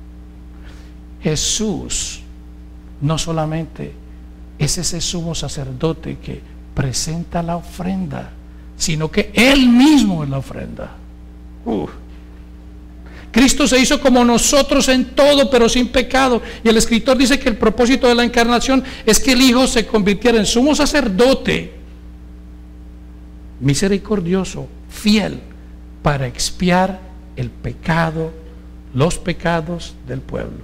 A: Jesús no solamente es ese sumo sacerdote que presenta la ofrenda, sino que Él mismo es la ofrenda. Uh. Cristo se hizo como nosotros en todo, pero sin pecado. Y el escritor dice que el propósito de la encarnación es que el Hijo se convirtiera en sumo sacerdote misericordioso, fiel, para expiar el pecado, los pecados del pueblo.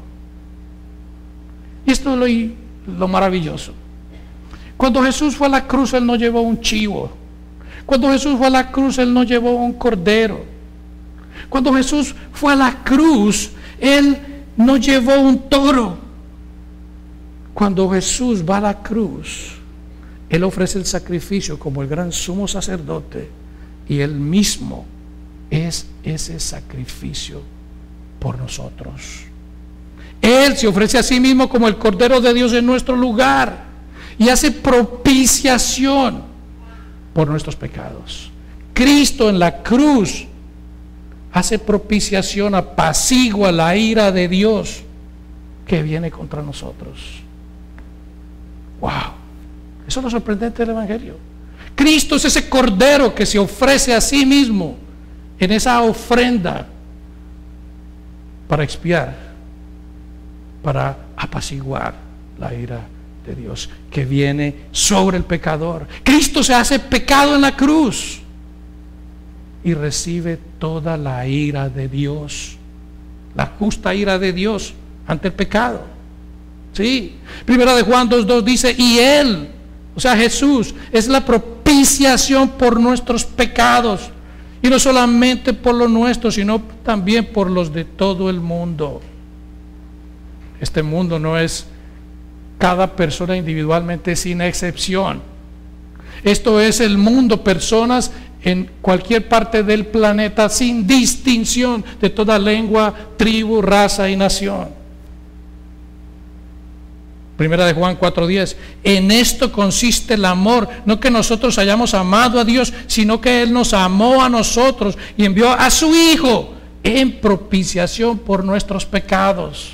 A: Y esto es lo, lo maravilloso. Cuando Jesús fue a la cruz, Él no llevó un chivo. Cuando Jesús fue a la cruz, Él no llevó un cordero. Cuando Jesús fue a la cruz, Él no llevó un toro. Cuando Jesús va a la cruz, Él ofrece el sacrificio como el gran sumo sacerdote, y Él mismo es ese sacrificio por nosotros. Él se ofrece a sí mismo como el Cordero de Dios en nuestro lugar, y hace propiciación por nuestros pecados. Cristo en la cruz hace propiciación, apacigua la ira de Dios que viene contra nosotros. Wow, eso es lo sorprendente del Evangelio. Cristo es ese Cordero que se ofrece a sí mismo en esa ofrenda para expiar, para apaciguar la ira de Dios que viene sobre el pecador. Cristo se hace pecado en la cruz y recibe toda la ira de Dios, la justa ira de Dios ante el pecado. Sí, Primera de Juan dos dos dice: y Él, o sea Jesús, es la propiciación por nuestros pecados, y no solamente por los nuestros, sino también por los de todo el mundo. Este mundo no es cada persona individualmente, sin excepción. Esto es el mundo, personas en cualquier parte del planeta, sin distinción de toda lengua, tribu, raza y nación. Primera de Juan cuatro diez. En esto consiste el amor, no que nosotros hayamos amado a Dios, sino que Él nos amó a nosotros y envió a su Hijo en propiciación por nuestros pecados.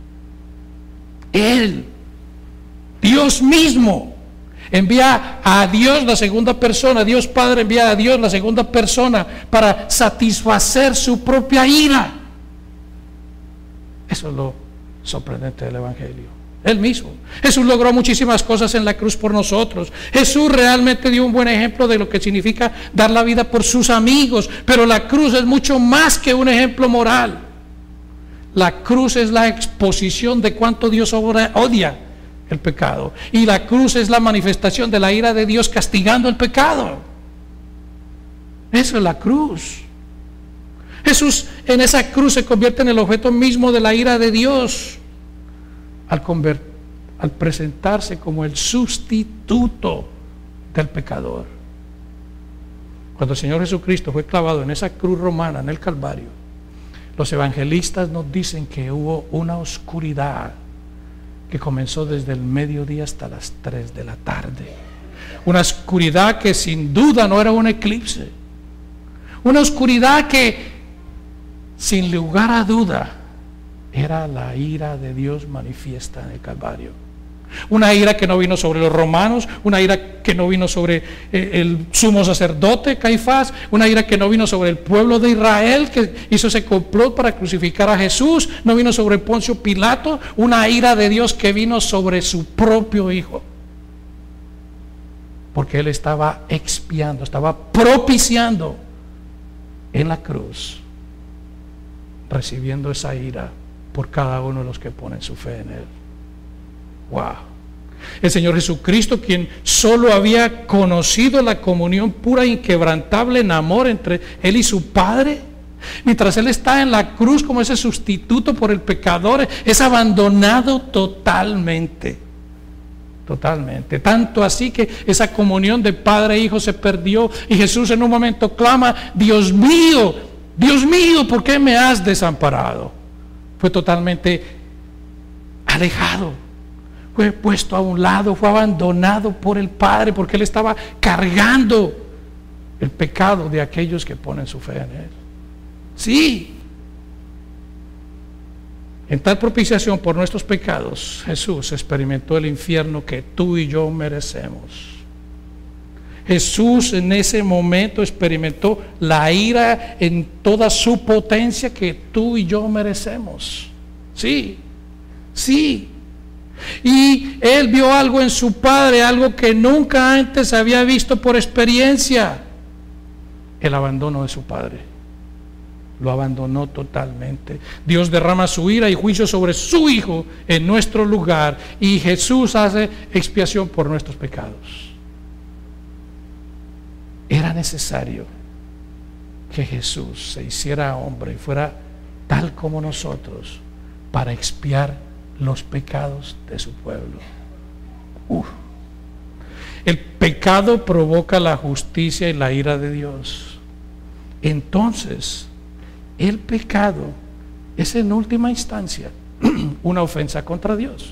A: Él, Dios mismo, envía a Dios la segunda persona. Dios Padre envía a Dios la segunda persona para satisfacer su propia ira. Eso es lo sorprendente del Evangelio. Él mismo. Jesús logró muchísimas cosas en la cruz por nosotros. Jesús realmente dio un buen ejemplo de lo que significa dar la vida por sus amigos. Pero la cruz es mucho más que un ejemplo moral. La cruz es la exposición de cuánto Dios odia el pecado. Y la cruz es la manifestación de la ira de Dios castigando el pecado. Eso es la cruz. Jesús en esa cruz se convierte en el objeto mismo de la ira de Dios al, convert, al presentarse como el sustituto del pecador. Cuando el Señor Jesucristo fue clavado en esa cruz romana, en el Calvario, los evangelistas nos dicen que hubo una oscuridad que comenzó desde el mediodía hasta las tres de la tarde. Una oscuridad que sin duda no era un eclipse. Una oscuridad que sin lugar a duda era la ira de Dios manifiesta en el Calvario. Una ira que no vino sobre los romanos, una ira que no vino sobre eh, el sumo sacerdote Caifás, una ira que no vino sobre el pueblo de Israel que hizo ese complot para crucificar a Jesús, no vino sobre Poncio Pilato, una ira de Dios que vino sobre su propio Hijo. Porque Él estaba expiando, estaba propiciando en la cruz, recibiendo esa ira por cada uno de los que ponen su fe en Él. Wow. El Señor Jesucristo, quien solo había conocido la comunión pura e inquebrantable en amor entre Él y su Padre, mientras Él está en la cruz como ese sustituto por el pecador, es abandonado totalmente. Totalmente. Tanto así que esa comunión de Padre e Hijo se perdió y Jesús en un momento clama: Dios mío, Dios mío, ¿por qué me has desamparado? Fue totalmente alejado, fue puesto a un lado, fue abandonado por el Padre porque Él estaba cargando el pecado de aquellos que ponen su fe en Él. Sí, en tal propiciación por nuestros pecados, Jesús experimentó el infierno que tú y yo merecemos. Jesús en ese momento experimentó la ira en toda su potencia que tú y yo merecemos. Sí, sí. Y Él vio algo en su Padre, algo que nunca antes había visto por experiencia: el abandono de su Padre. Lo abandonó totalmente. Dios derrama su ira y juicio sobre su Hijo en nuestro lugar, y Jesús hace expiación por nuestros pecados. Era necesario que Jesús se hiciera hombre y fuera tal como nosotros para expiar los pecados de su pueblo. Uf. El pecado provoca la justicia y la ira de Dios. Entonces, el pecado es en última instancia una ofensa contra Dios.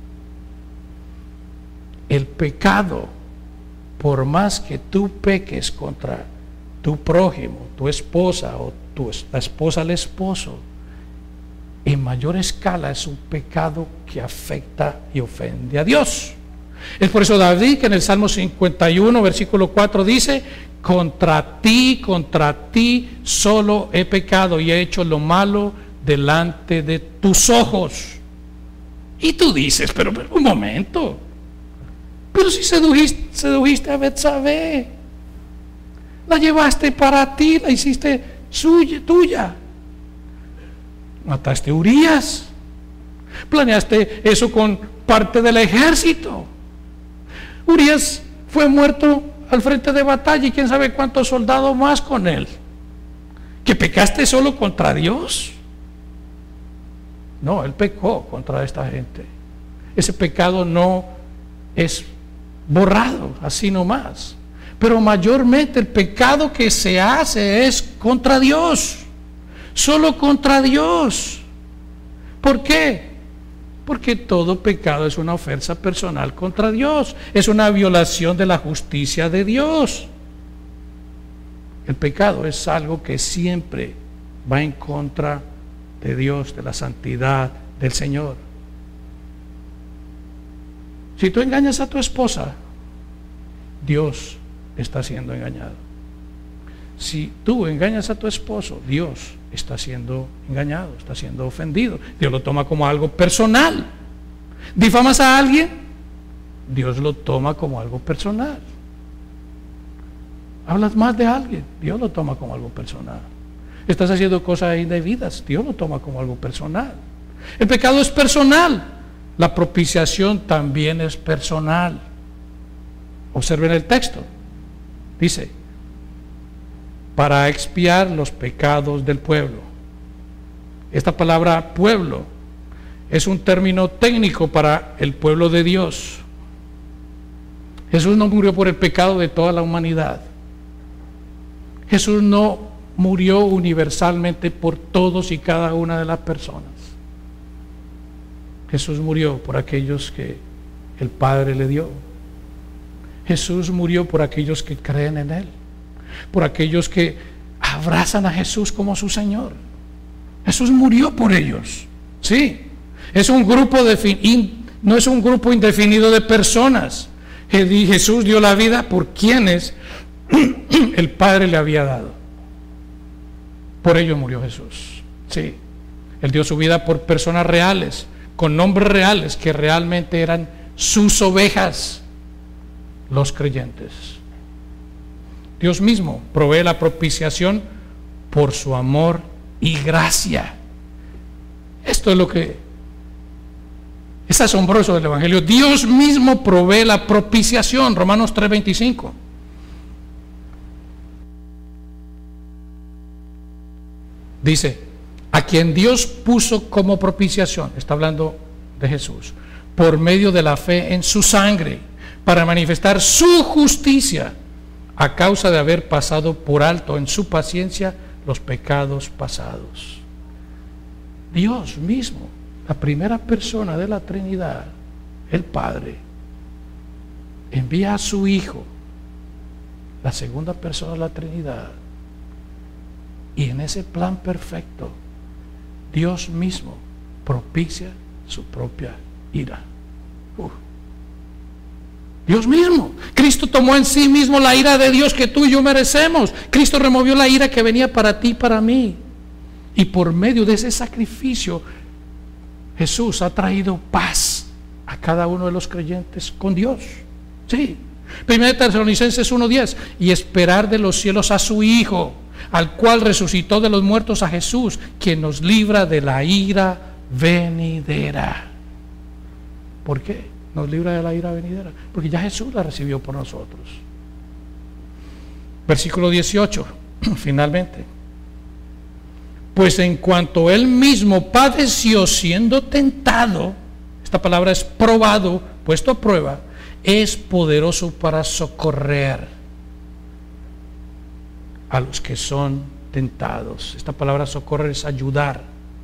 A: El pecado, por más que tú peques contra tu prójimo, tu esposa o tu, la esposa al esposo, en mayor escala es un pecado que afecta y ofende a Dios. Es por eso David, que en el Salmo cincuenta y uno, versículo cuatro dice: contra ti, contra ti solo he pecado y he hecho lo malo delante de tus ojos. Y tú dices: pero, pero un momento, pero si sedujiste, sedujiste a Betsabé, la llevaste para ti, la hiciste suya, tuya. Mataste a Urías, planeaste eso con parte del ejército. Urías fue muerto al frente de batalla y quién sabe cuántos soldados más con él. ¿Que pecaste solo contra Dios? No, él pecó contra esta gente. Ese pecado no es borrado así nomás, pero mayormente el pecado que se hace es contra Dios, solo contra Dios. ¿Por qué? Porque todo pecado es una ofensa personal contra Dios, es una violación de la justicia de Dios. El pecado es algo que siempre va en contra de Dios, de la santidad del Señor. Si tú engañas a tu esposa, Dios está siendo engañado. Si tú engañas a tu esposo, Dios está siendo engañado, está siendo ofendido. Dios lo toma como algo personal. ¿Difamas a alguien? Dios lo toma como algo personal. Hablas más de alguien, Dios lo toma como algo personal. Estás haciendo cosas indebidas, Dios lo toma como algo personal. El pecado es personal. La propiciación también es personal. Observen el texto. Dice, para expiar los pecados del pueblo. Esta palabra pueblo es un término técnico para el pueblo de Dios. Jesús no murió por el pecado de toda la humanidad. Jesús no murió universalmente por todos y cada una de las personas. Jesús murió por aquellos que el Padre le dio. Jesús murió por aquellos que creen en Él, por aquellos que abrazan a Jesús como su Señor. Jesús murió por ellos. Sí, es un grupo de, in, no es un grupo indefinido de personas. Jesús dio la vida por quienes el Padre le había dado. Por ello murió Jesús. Sí, Él dio su vida por personas reales, con nombres reales, que realmente eran sus ovejas, los creyentes. Dios mismo provee la propiciación por su amor y gracia. Esto es lo que es asombroso del Evangelio. Dios mismo provee la propiciación. Romanos tres veinticinco. Dice, a quien Dios puso como propiciación, está hablando de Jesús, por medio de la fe en su sangre, para manifestar su justicia, a causa de haber pasado por alto en su paciencia los pecados pasados. Dios mismo, la primera persona de la Trinidad, el Padre, envía a su Hijo, la segunda persona de la Trinidad, y en ese plan perfecto, Dios mismo propicia su propia ira. Uh. Dios mismo. Cristo tomó en sí mismo la ira de Dios que tú y yo merecemos. Cristo removió la ira que venía para ti y para mí. Y por medio de ese sacrificio, Jesús ha traído paz a cada uno de los creyentes con Dios. Sí. Primera de Tesalonicenses uno diez. Y esperar de los cielos a su Hijo, al cual resucitó de los muertos, a Jesús, quien nos libra de la ira venidera. ¿Por qué nos libra de la ira venidera? Porque ya Jesús la recibió por nosotros. Versículo dieciocho, finalmente. Pues en cuanto Él mismo padeció siendo tentado, esta palabra es probado, puesto a prueba, es poderoso para socorrer a los que son tentados. Esta palabra socorrer es ayudar.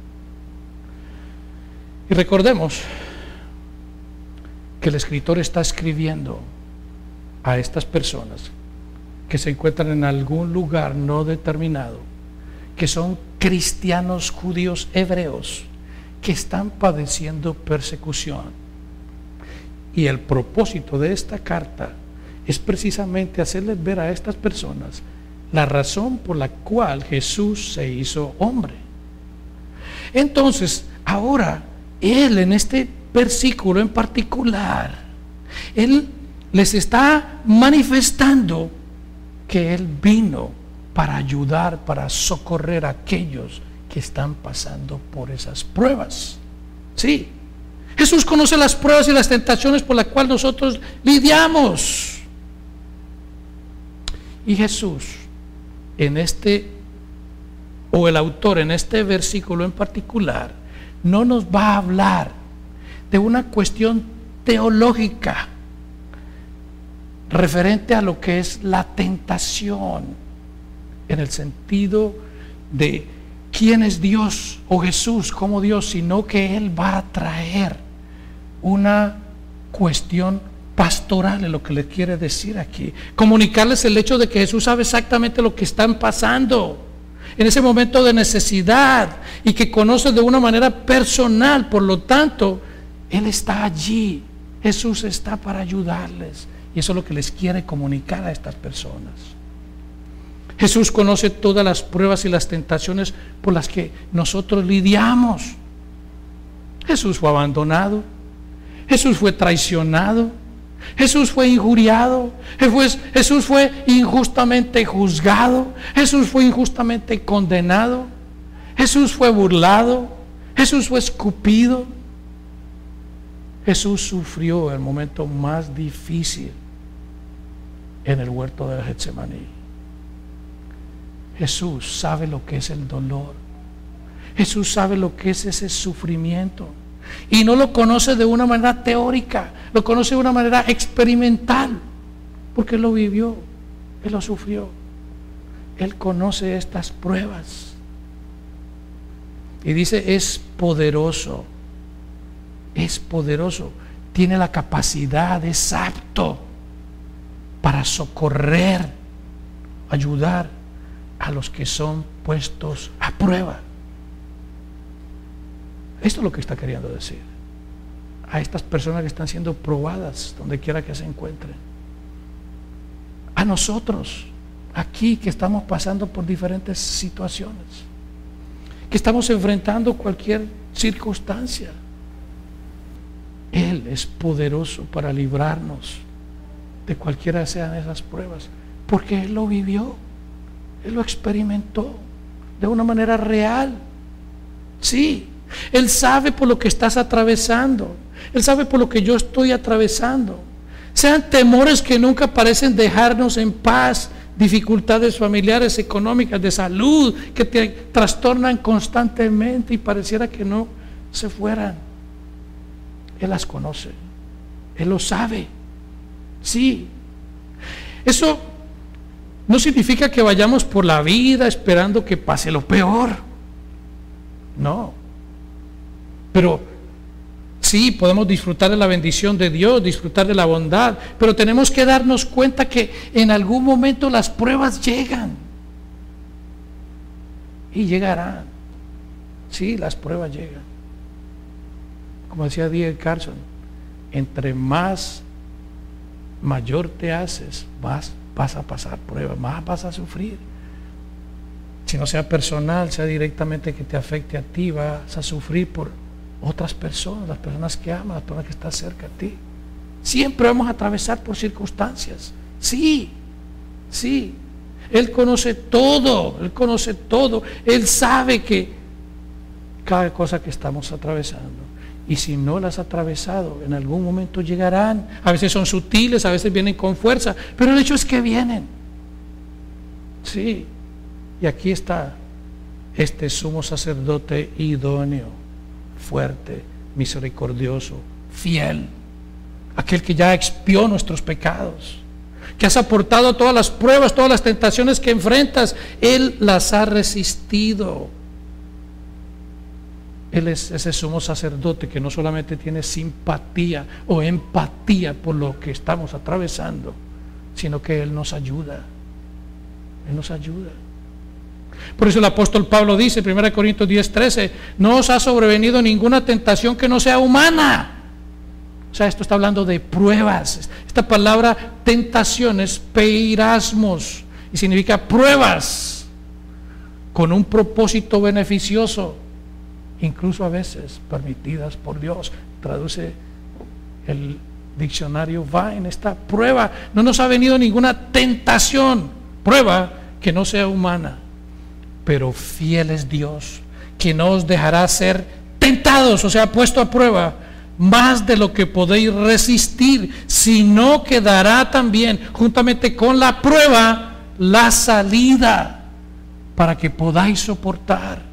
A: Y recordemos que el escritor está escribiendo a estas personas que se encuentran en algún lugar no determinado, que son cristianos judíos hebreos que están padeciendo persecución. Y el propósito de esta carta es precisamente hacerles ver a estas personas la razón por la cual Jesús se hizo hombre. Entonces, ahora, Él en este versículo en particular, Él les está manifestando que Él vino para ayudar, para socorrer a aquellos que están pasando por esas pruebas. Sí, Jesús conoce las pruebas y las tentaciones por las cuales nosotros lidiamos. Y Jesús, en este, o el autor en este versículo en particular, no nos va a hablar de una cuestión teológica referente a lo que es la tentación, en el sentido de quién es Dios o Jesús como Dios, sino que Él va a traer una cuestión pastoral, es lo que le quiere decir aquí. Comunicarles el hecho de que Jesús sabe exactamente lo que están pasando en ese momento de necesidad y que conoce de una manera personal. Por lo tanto, Él está allí. Jesús está para ayudarles. Y eso es lo que les quiere comunicar a estas personas. Jesús conoce todas las pruebas y las tentaciones por las que nosotros lidiamos. Jesús fue abandonado. Jesús fue traicionado. Jesús fue injuriado. Jesús fue injustamente juzgado. Jesús fue injustamente condenado. Jesús fue burlado. Jesús fue escupido. Jesús sufrió el momento más difícil en el huerto de Getsemaní. Jesús sabe lo que es el dolor. Jesús sabe lo que es ese sufrimiento. Y no lo conoce de una manera teórica, lo conoce de una manera experimental, porque Él lo vivió, Él lo sufrió. Él conoce estas pruebas. Y dice, es poderoso, es poderoso, tiene la capacidad, es apto para socorrer, ayudar a los que son puestos a prueba. Esto es lo que está queriendo decir a estas personas que están siendo probadas donde quiera que se encuentren. A nosotros, aquí que estamos pasando por diferentes situaciones, que estamos enfrentando cualquier circunstancia. Él es poderoso para librarnos de cualquiera sean esas pruebas, porque Él lo vivió, Él lo experimentó de una manera real. Sí, Él sabe por lo que estás atravesando. Él sabe por lo que yo estoy atravesando. Sean temores que nunca parecen dejarnos en paz, dificultades familiares, económicas, de salud, que te trastornan constantemente y pareciera que no se fueran. Él las conoce. Él lo sabe. Sí. Eso no significa que vayamos por la vida esperando que pase lo peor. No. Pero sí, podemos disfrutar de la bendición de Dios, disfrutar de la bondad, pero tenemos que darnos cuenta que en algún momento las pruebas llegan. Y llegarán. Sí, las pruebas llegan. Como decía D L Carson, entre más mayor te haces, más vas a pasar pruebas, más vas a sufrir. Si no sea personal, sea directamente que te afecte a ti, vas a sufrir por otras personas, las personas que amas, las personas que están cerca de ti. Siempre vamos a atravesar por circunstancias. Sí, sí. Él conoce todo, Él conoce todo. Él sabe que cada cosa que estamos atravesando. Y si no las has atravesado, en algún momento llegarán. A veces son sutiles, a veces vienen con fuerza, pero el hecho es que vienen. Sí. Y aquí está este sumo sacerdote idóneo, fuerte, misericordioso, fiel, aquel que ya expió nuestros pecados, que has soportado todas las pruebas, todas las tentaciones que enfrentas. Él las ha resistido. Él es ese sumo sacerdote que no solamente tiene simpatía o empatía por lo que estamos atravesando, sino que Él nos ayuda. Él nos ayuda. Por eso el apóstol Pablo dice en primera Corintios diez, trece, no os ha sobrevenido ninguna tentación que no sea humana. O sea, esto está hablando de pruebas. Esta palabra tentación es peirasmos y significa pruebas con un propósito beneficioso, incluso a veces permitidas por Dios. Traduce el diccionario Vine, esta prueba. No nos ha venido ninguna tentación, prueba que no sea humana. Pero fiel es Dios, que no os dejará ser tentados, o sea, puesto a prueba, más de lo que podéis resistir, sino que dará también, juntamente con la prueba, la salida, para que podáis soportar.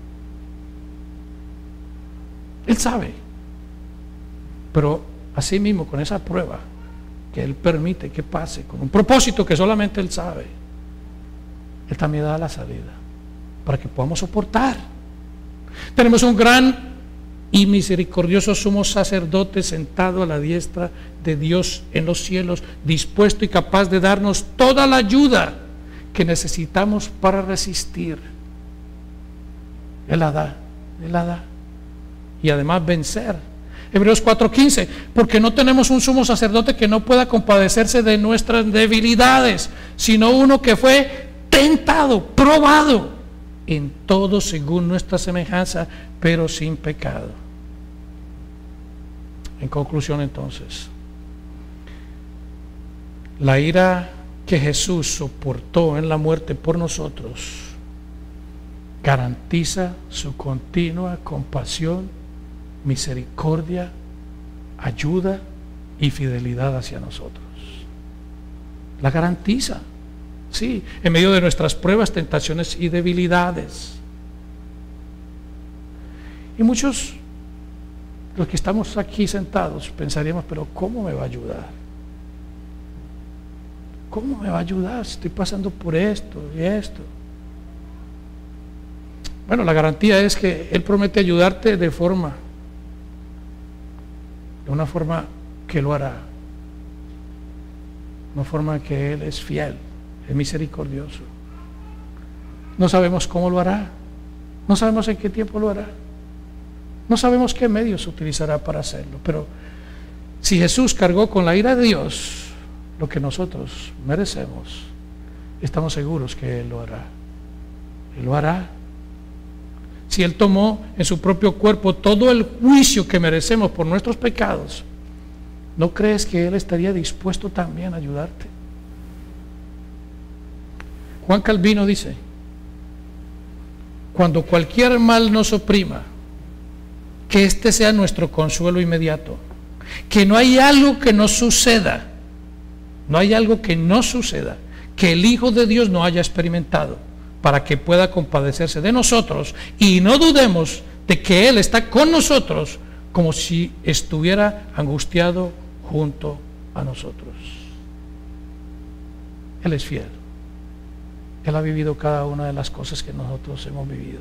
A: Él sabe, pero así mismo con esa prueba que Él permite que pase, con un propósito que solamente Él sabe, Él también da la salida para que podamos soportar. Tenemos un gran y misericordioso sumo sacerdote sentado a la diestra de Dios en los cielos, dispuesto y capaz de darnos toda la ayuda que necesitamos para resistir. Él la da, Él la da. Y además vencer. Hebreos cuatro quince, porque no tenemos un sumo sacerdote que no pueda compadecerse de nuestras debilidades, sino uno que fue tentado, probado en todo según nuestra semejanza, pero sin pecado. En conclusión, entonces, la ira que Jesús soportó en la muerte por nosotros garantiza su continua compasión, misericordia, ayuda y fidelidad hacia nosotros. La garantiza, sí, en medio de nuestras pruebas, tentaciones y debilidades. Y muchos, los que estamos aquí sentados, pensaríamos, pero ¿cómo me va a ayudar? ¿Cómo me va a ayudar si estoy pasando por esto y esto? Bueno, la garantía es que Él promete ayudarte de forma, de una forma que lo hará, una forma que Él es fiel, es misericordioso. No sabemos cómo lo hará, no sabemos en qué tiempo lo hará, no sabemos qué medios utilizará para hacerlo, pero si Jesús cargó con la ira de Dios lo que nosotros merecemos, estamos seguros que Él lo hará. Él lo hará. Si Él tomó en su propio cuerpo todo el juicio que merecemos por nuestros pecados, ¿no crees que Él estaría dispuesto también a ayudarte? Juan Calvino dice: cuando cualquier mal nos oprima, que este sea nuestro consuelo inmediato, que no hay algo que nos suceda, no hay algo que no suceda, que el Hijo de Dios no haya experimentado, para que pueda compadecerse de nosotros, y no dudemos de que Él está con nosotros como si estuviera angustiado junto a nosotros. Él es fiel. Él ha vivido cada una de las cosas que nosotros hemos vivido,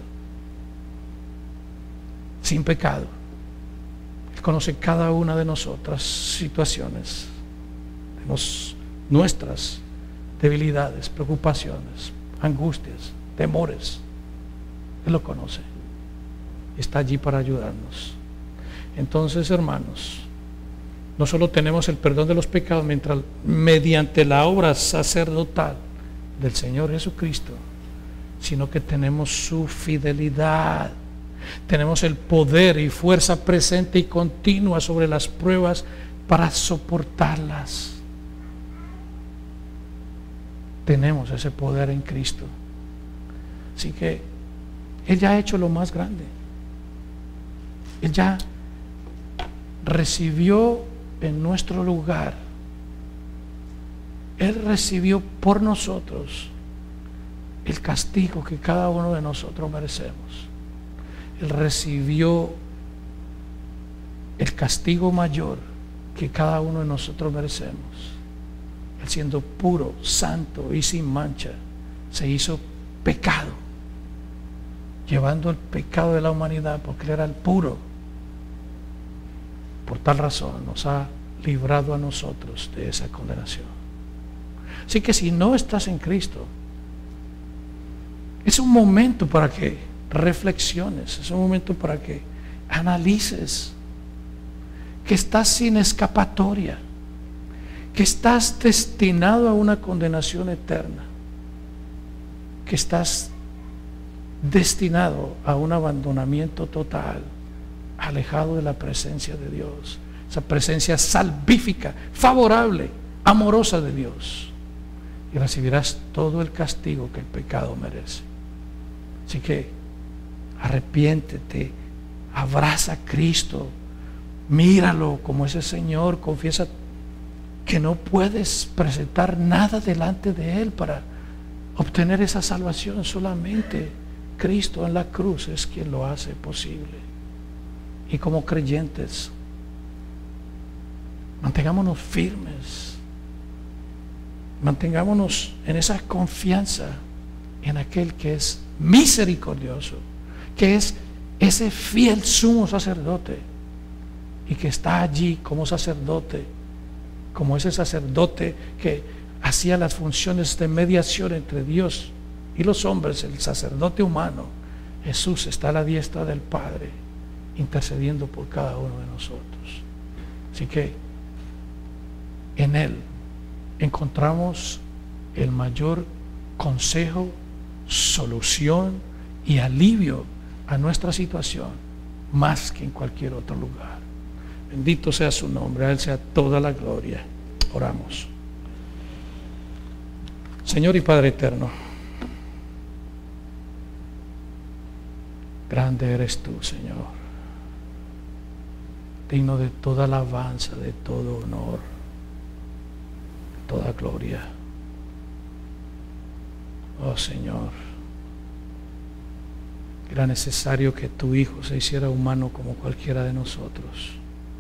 A: sin pecado. Él conoce cada una de nuestras situaciones, de nos, nuestras debilidades, preocupaciones, angustias, temores. Él lo conoce. Está allí para ayudarnos. Entonces, hermanos, no solo tenemos el perdón de los pecados mientras, mediante la obra sacerdotal del Señor Jesucristo, sino que tenemos su fidelidad. Tenemos el poder y fuerza presente y continua sobre las pruebas para soportarlas. Tenemos ese poder en Cristo. Así que Él ya ha hecho lo más grande. Él ya recibió en nuestro lugar. Él recibió por nosotros el castigo que cada uno de nosotros merecemos. Él recibió el castigo mayor que cada uno de nosotros merecemos. Él, siendo puro, santo y sin mancha, se hizo pecado, llevando el pecado de la humanidad, porque Él era el puro. Por tal razón nos ha librado a nosotros de esa condenación. Así que si no estás en Cristo, es un momento para que reflexiones, es un momento para que analices que estás sin escapatoria, que estás destinado a una condenación eterna, que estás destinado a un abandonamiento total, alejado de la presencia de Dios, esa presencia salvífica, favorable, amorosa de Dios, y recibirás todo el castigo que el pecado merece. Así que arrepiéntete, abraza a Cristo, míralo como ese Señor, confiesa que no puedes presentar nada delante de Él para obtener esa salvación. Solamente Cristo en la cruz es quien lo hace posible. Y como creyentes, mantengámonos firmes, mantengámonos en esa confianza en aquel que es misericordioso, que es ese fiel sumo sacerdote, y que está allí como sacerdote, como ese sacerdote que hacía las funciones de mediación entre Dios y los hombres, el sacerdote humano. Jesús está a la diestra del Padre, intercediendo por cada uno de nosotros. Así que en Él encontramos el mayor consejo, solución y alivio a nuestra situación, más que en cualquier otro lugar. Bendito sea su nombre, a Él sea toda la gloria. Oramos. Señor y Padre eterno, grande eres tú, Señor, digno de toda alabanza, de todo honor, de toda gloria. Oh Señor, era necesario que tu Hijo se hiciera humano como cualquiera de nosotros,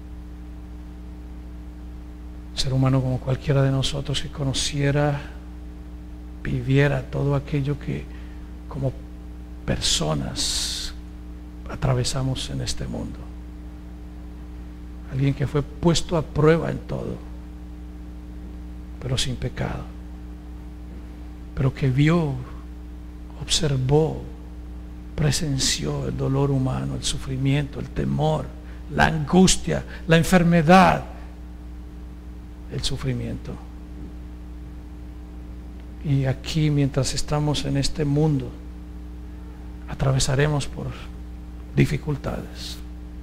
A: ser humano como cualquiera de nosotros, que conociera, viviera todo aquello que como personas atravesamos en este mundo. Alguien que fue puesto a prueba en todo, pero sin pecado, pero que vio, observó, presenció el dolor humano, el sufrimiento, el temor, la angustia, la enfermedad, el sufrimiento. Y aquí, mientras estamos en este mundo, atravesaremos por dificultades,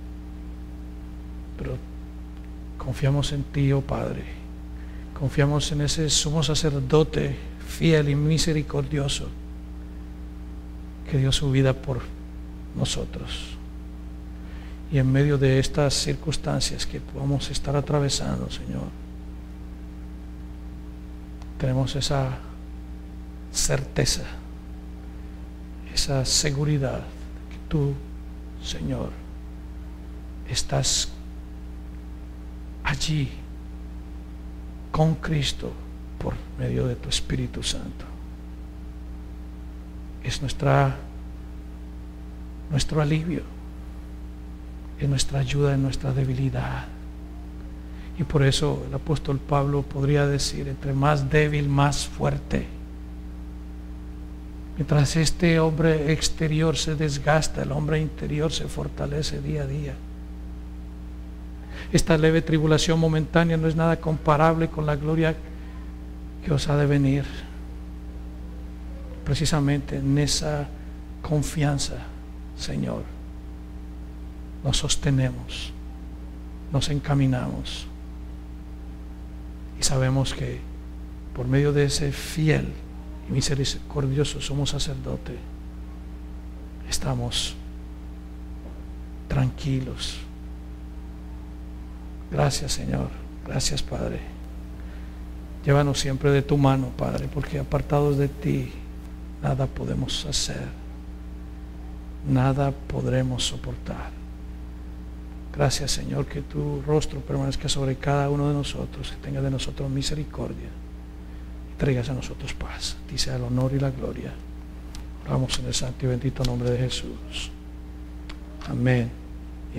A: pero confiamos en ti, oh Padre, confiamos en ese sumo sacerdote fiel y misericordioso que dio su vida por nosotros. Y en medio de estas circunstancias que podamos estar atravesando, Señor, tenemos esa certeza, esa seguridad que tú, Señor, estás allí con Cristo por medio de tu Espíritu Santo. Es nuestra, nuestro alivio, es nuestra ayuda en nuestra debilidad. Y por eso el apóstol Pablo podría decir, entre más débil, más fuerte. Mientras este hombre exterior se desgasta, el hombre interior se fortalece día a día. Esta leve tribulación momentánea no es nada comparable con la gloria que os ha de venir. Precisamente en esa confianza, Señor, nos sostenemos, nos encaminamos y sabemos que por medio de ese fiel y misericordioso sumo sacerdote estamos tranquilos. Gracias, Señor. Gracias, Padre. Llévanos siempre de tu mano, Padre, porque apartados de ti nada podemos hacer, nada podremos soportar. Gracias, Señor, que tu rostro permanezca sobre cada uno de nosotros, que tenga de nosotros misericordia y traigas a nosotros paz. A ti sea el honor y la gloria. Oramos en el santo y bendito nombre de Jesús. Amén.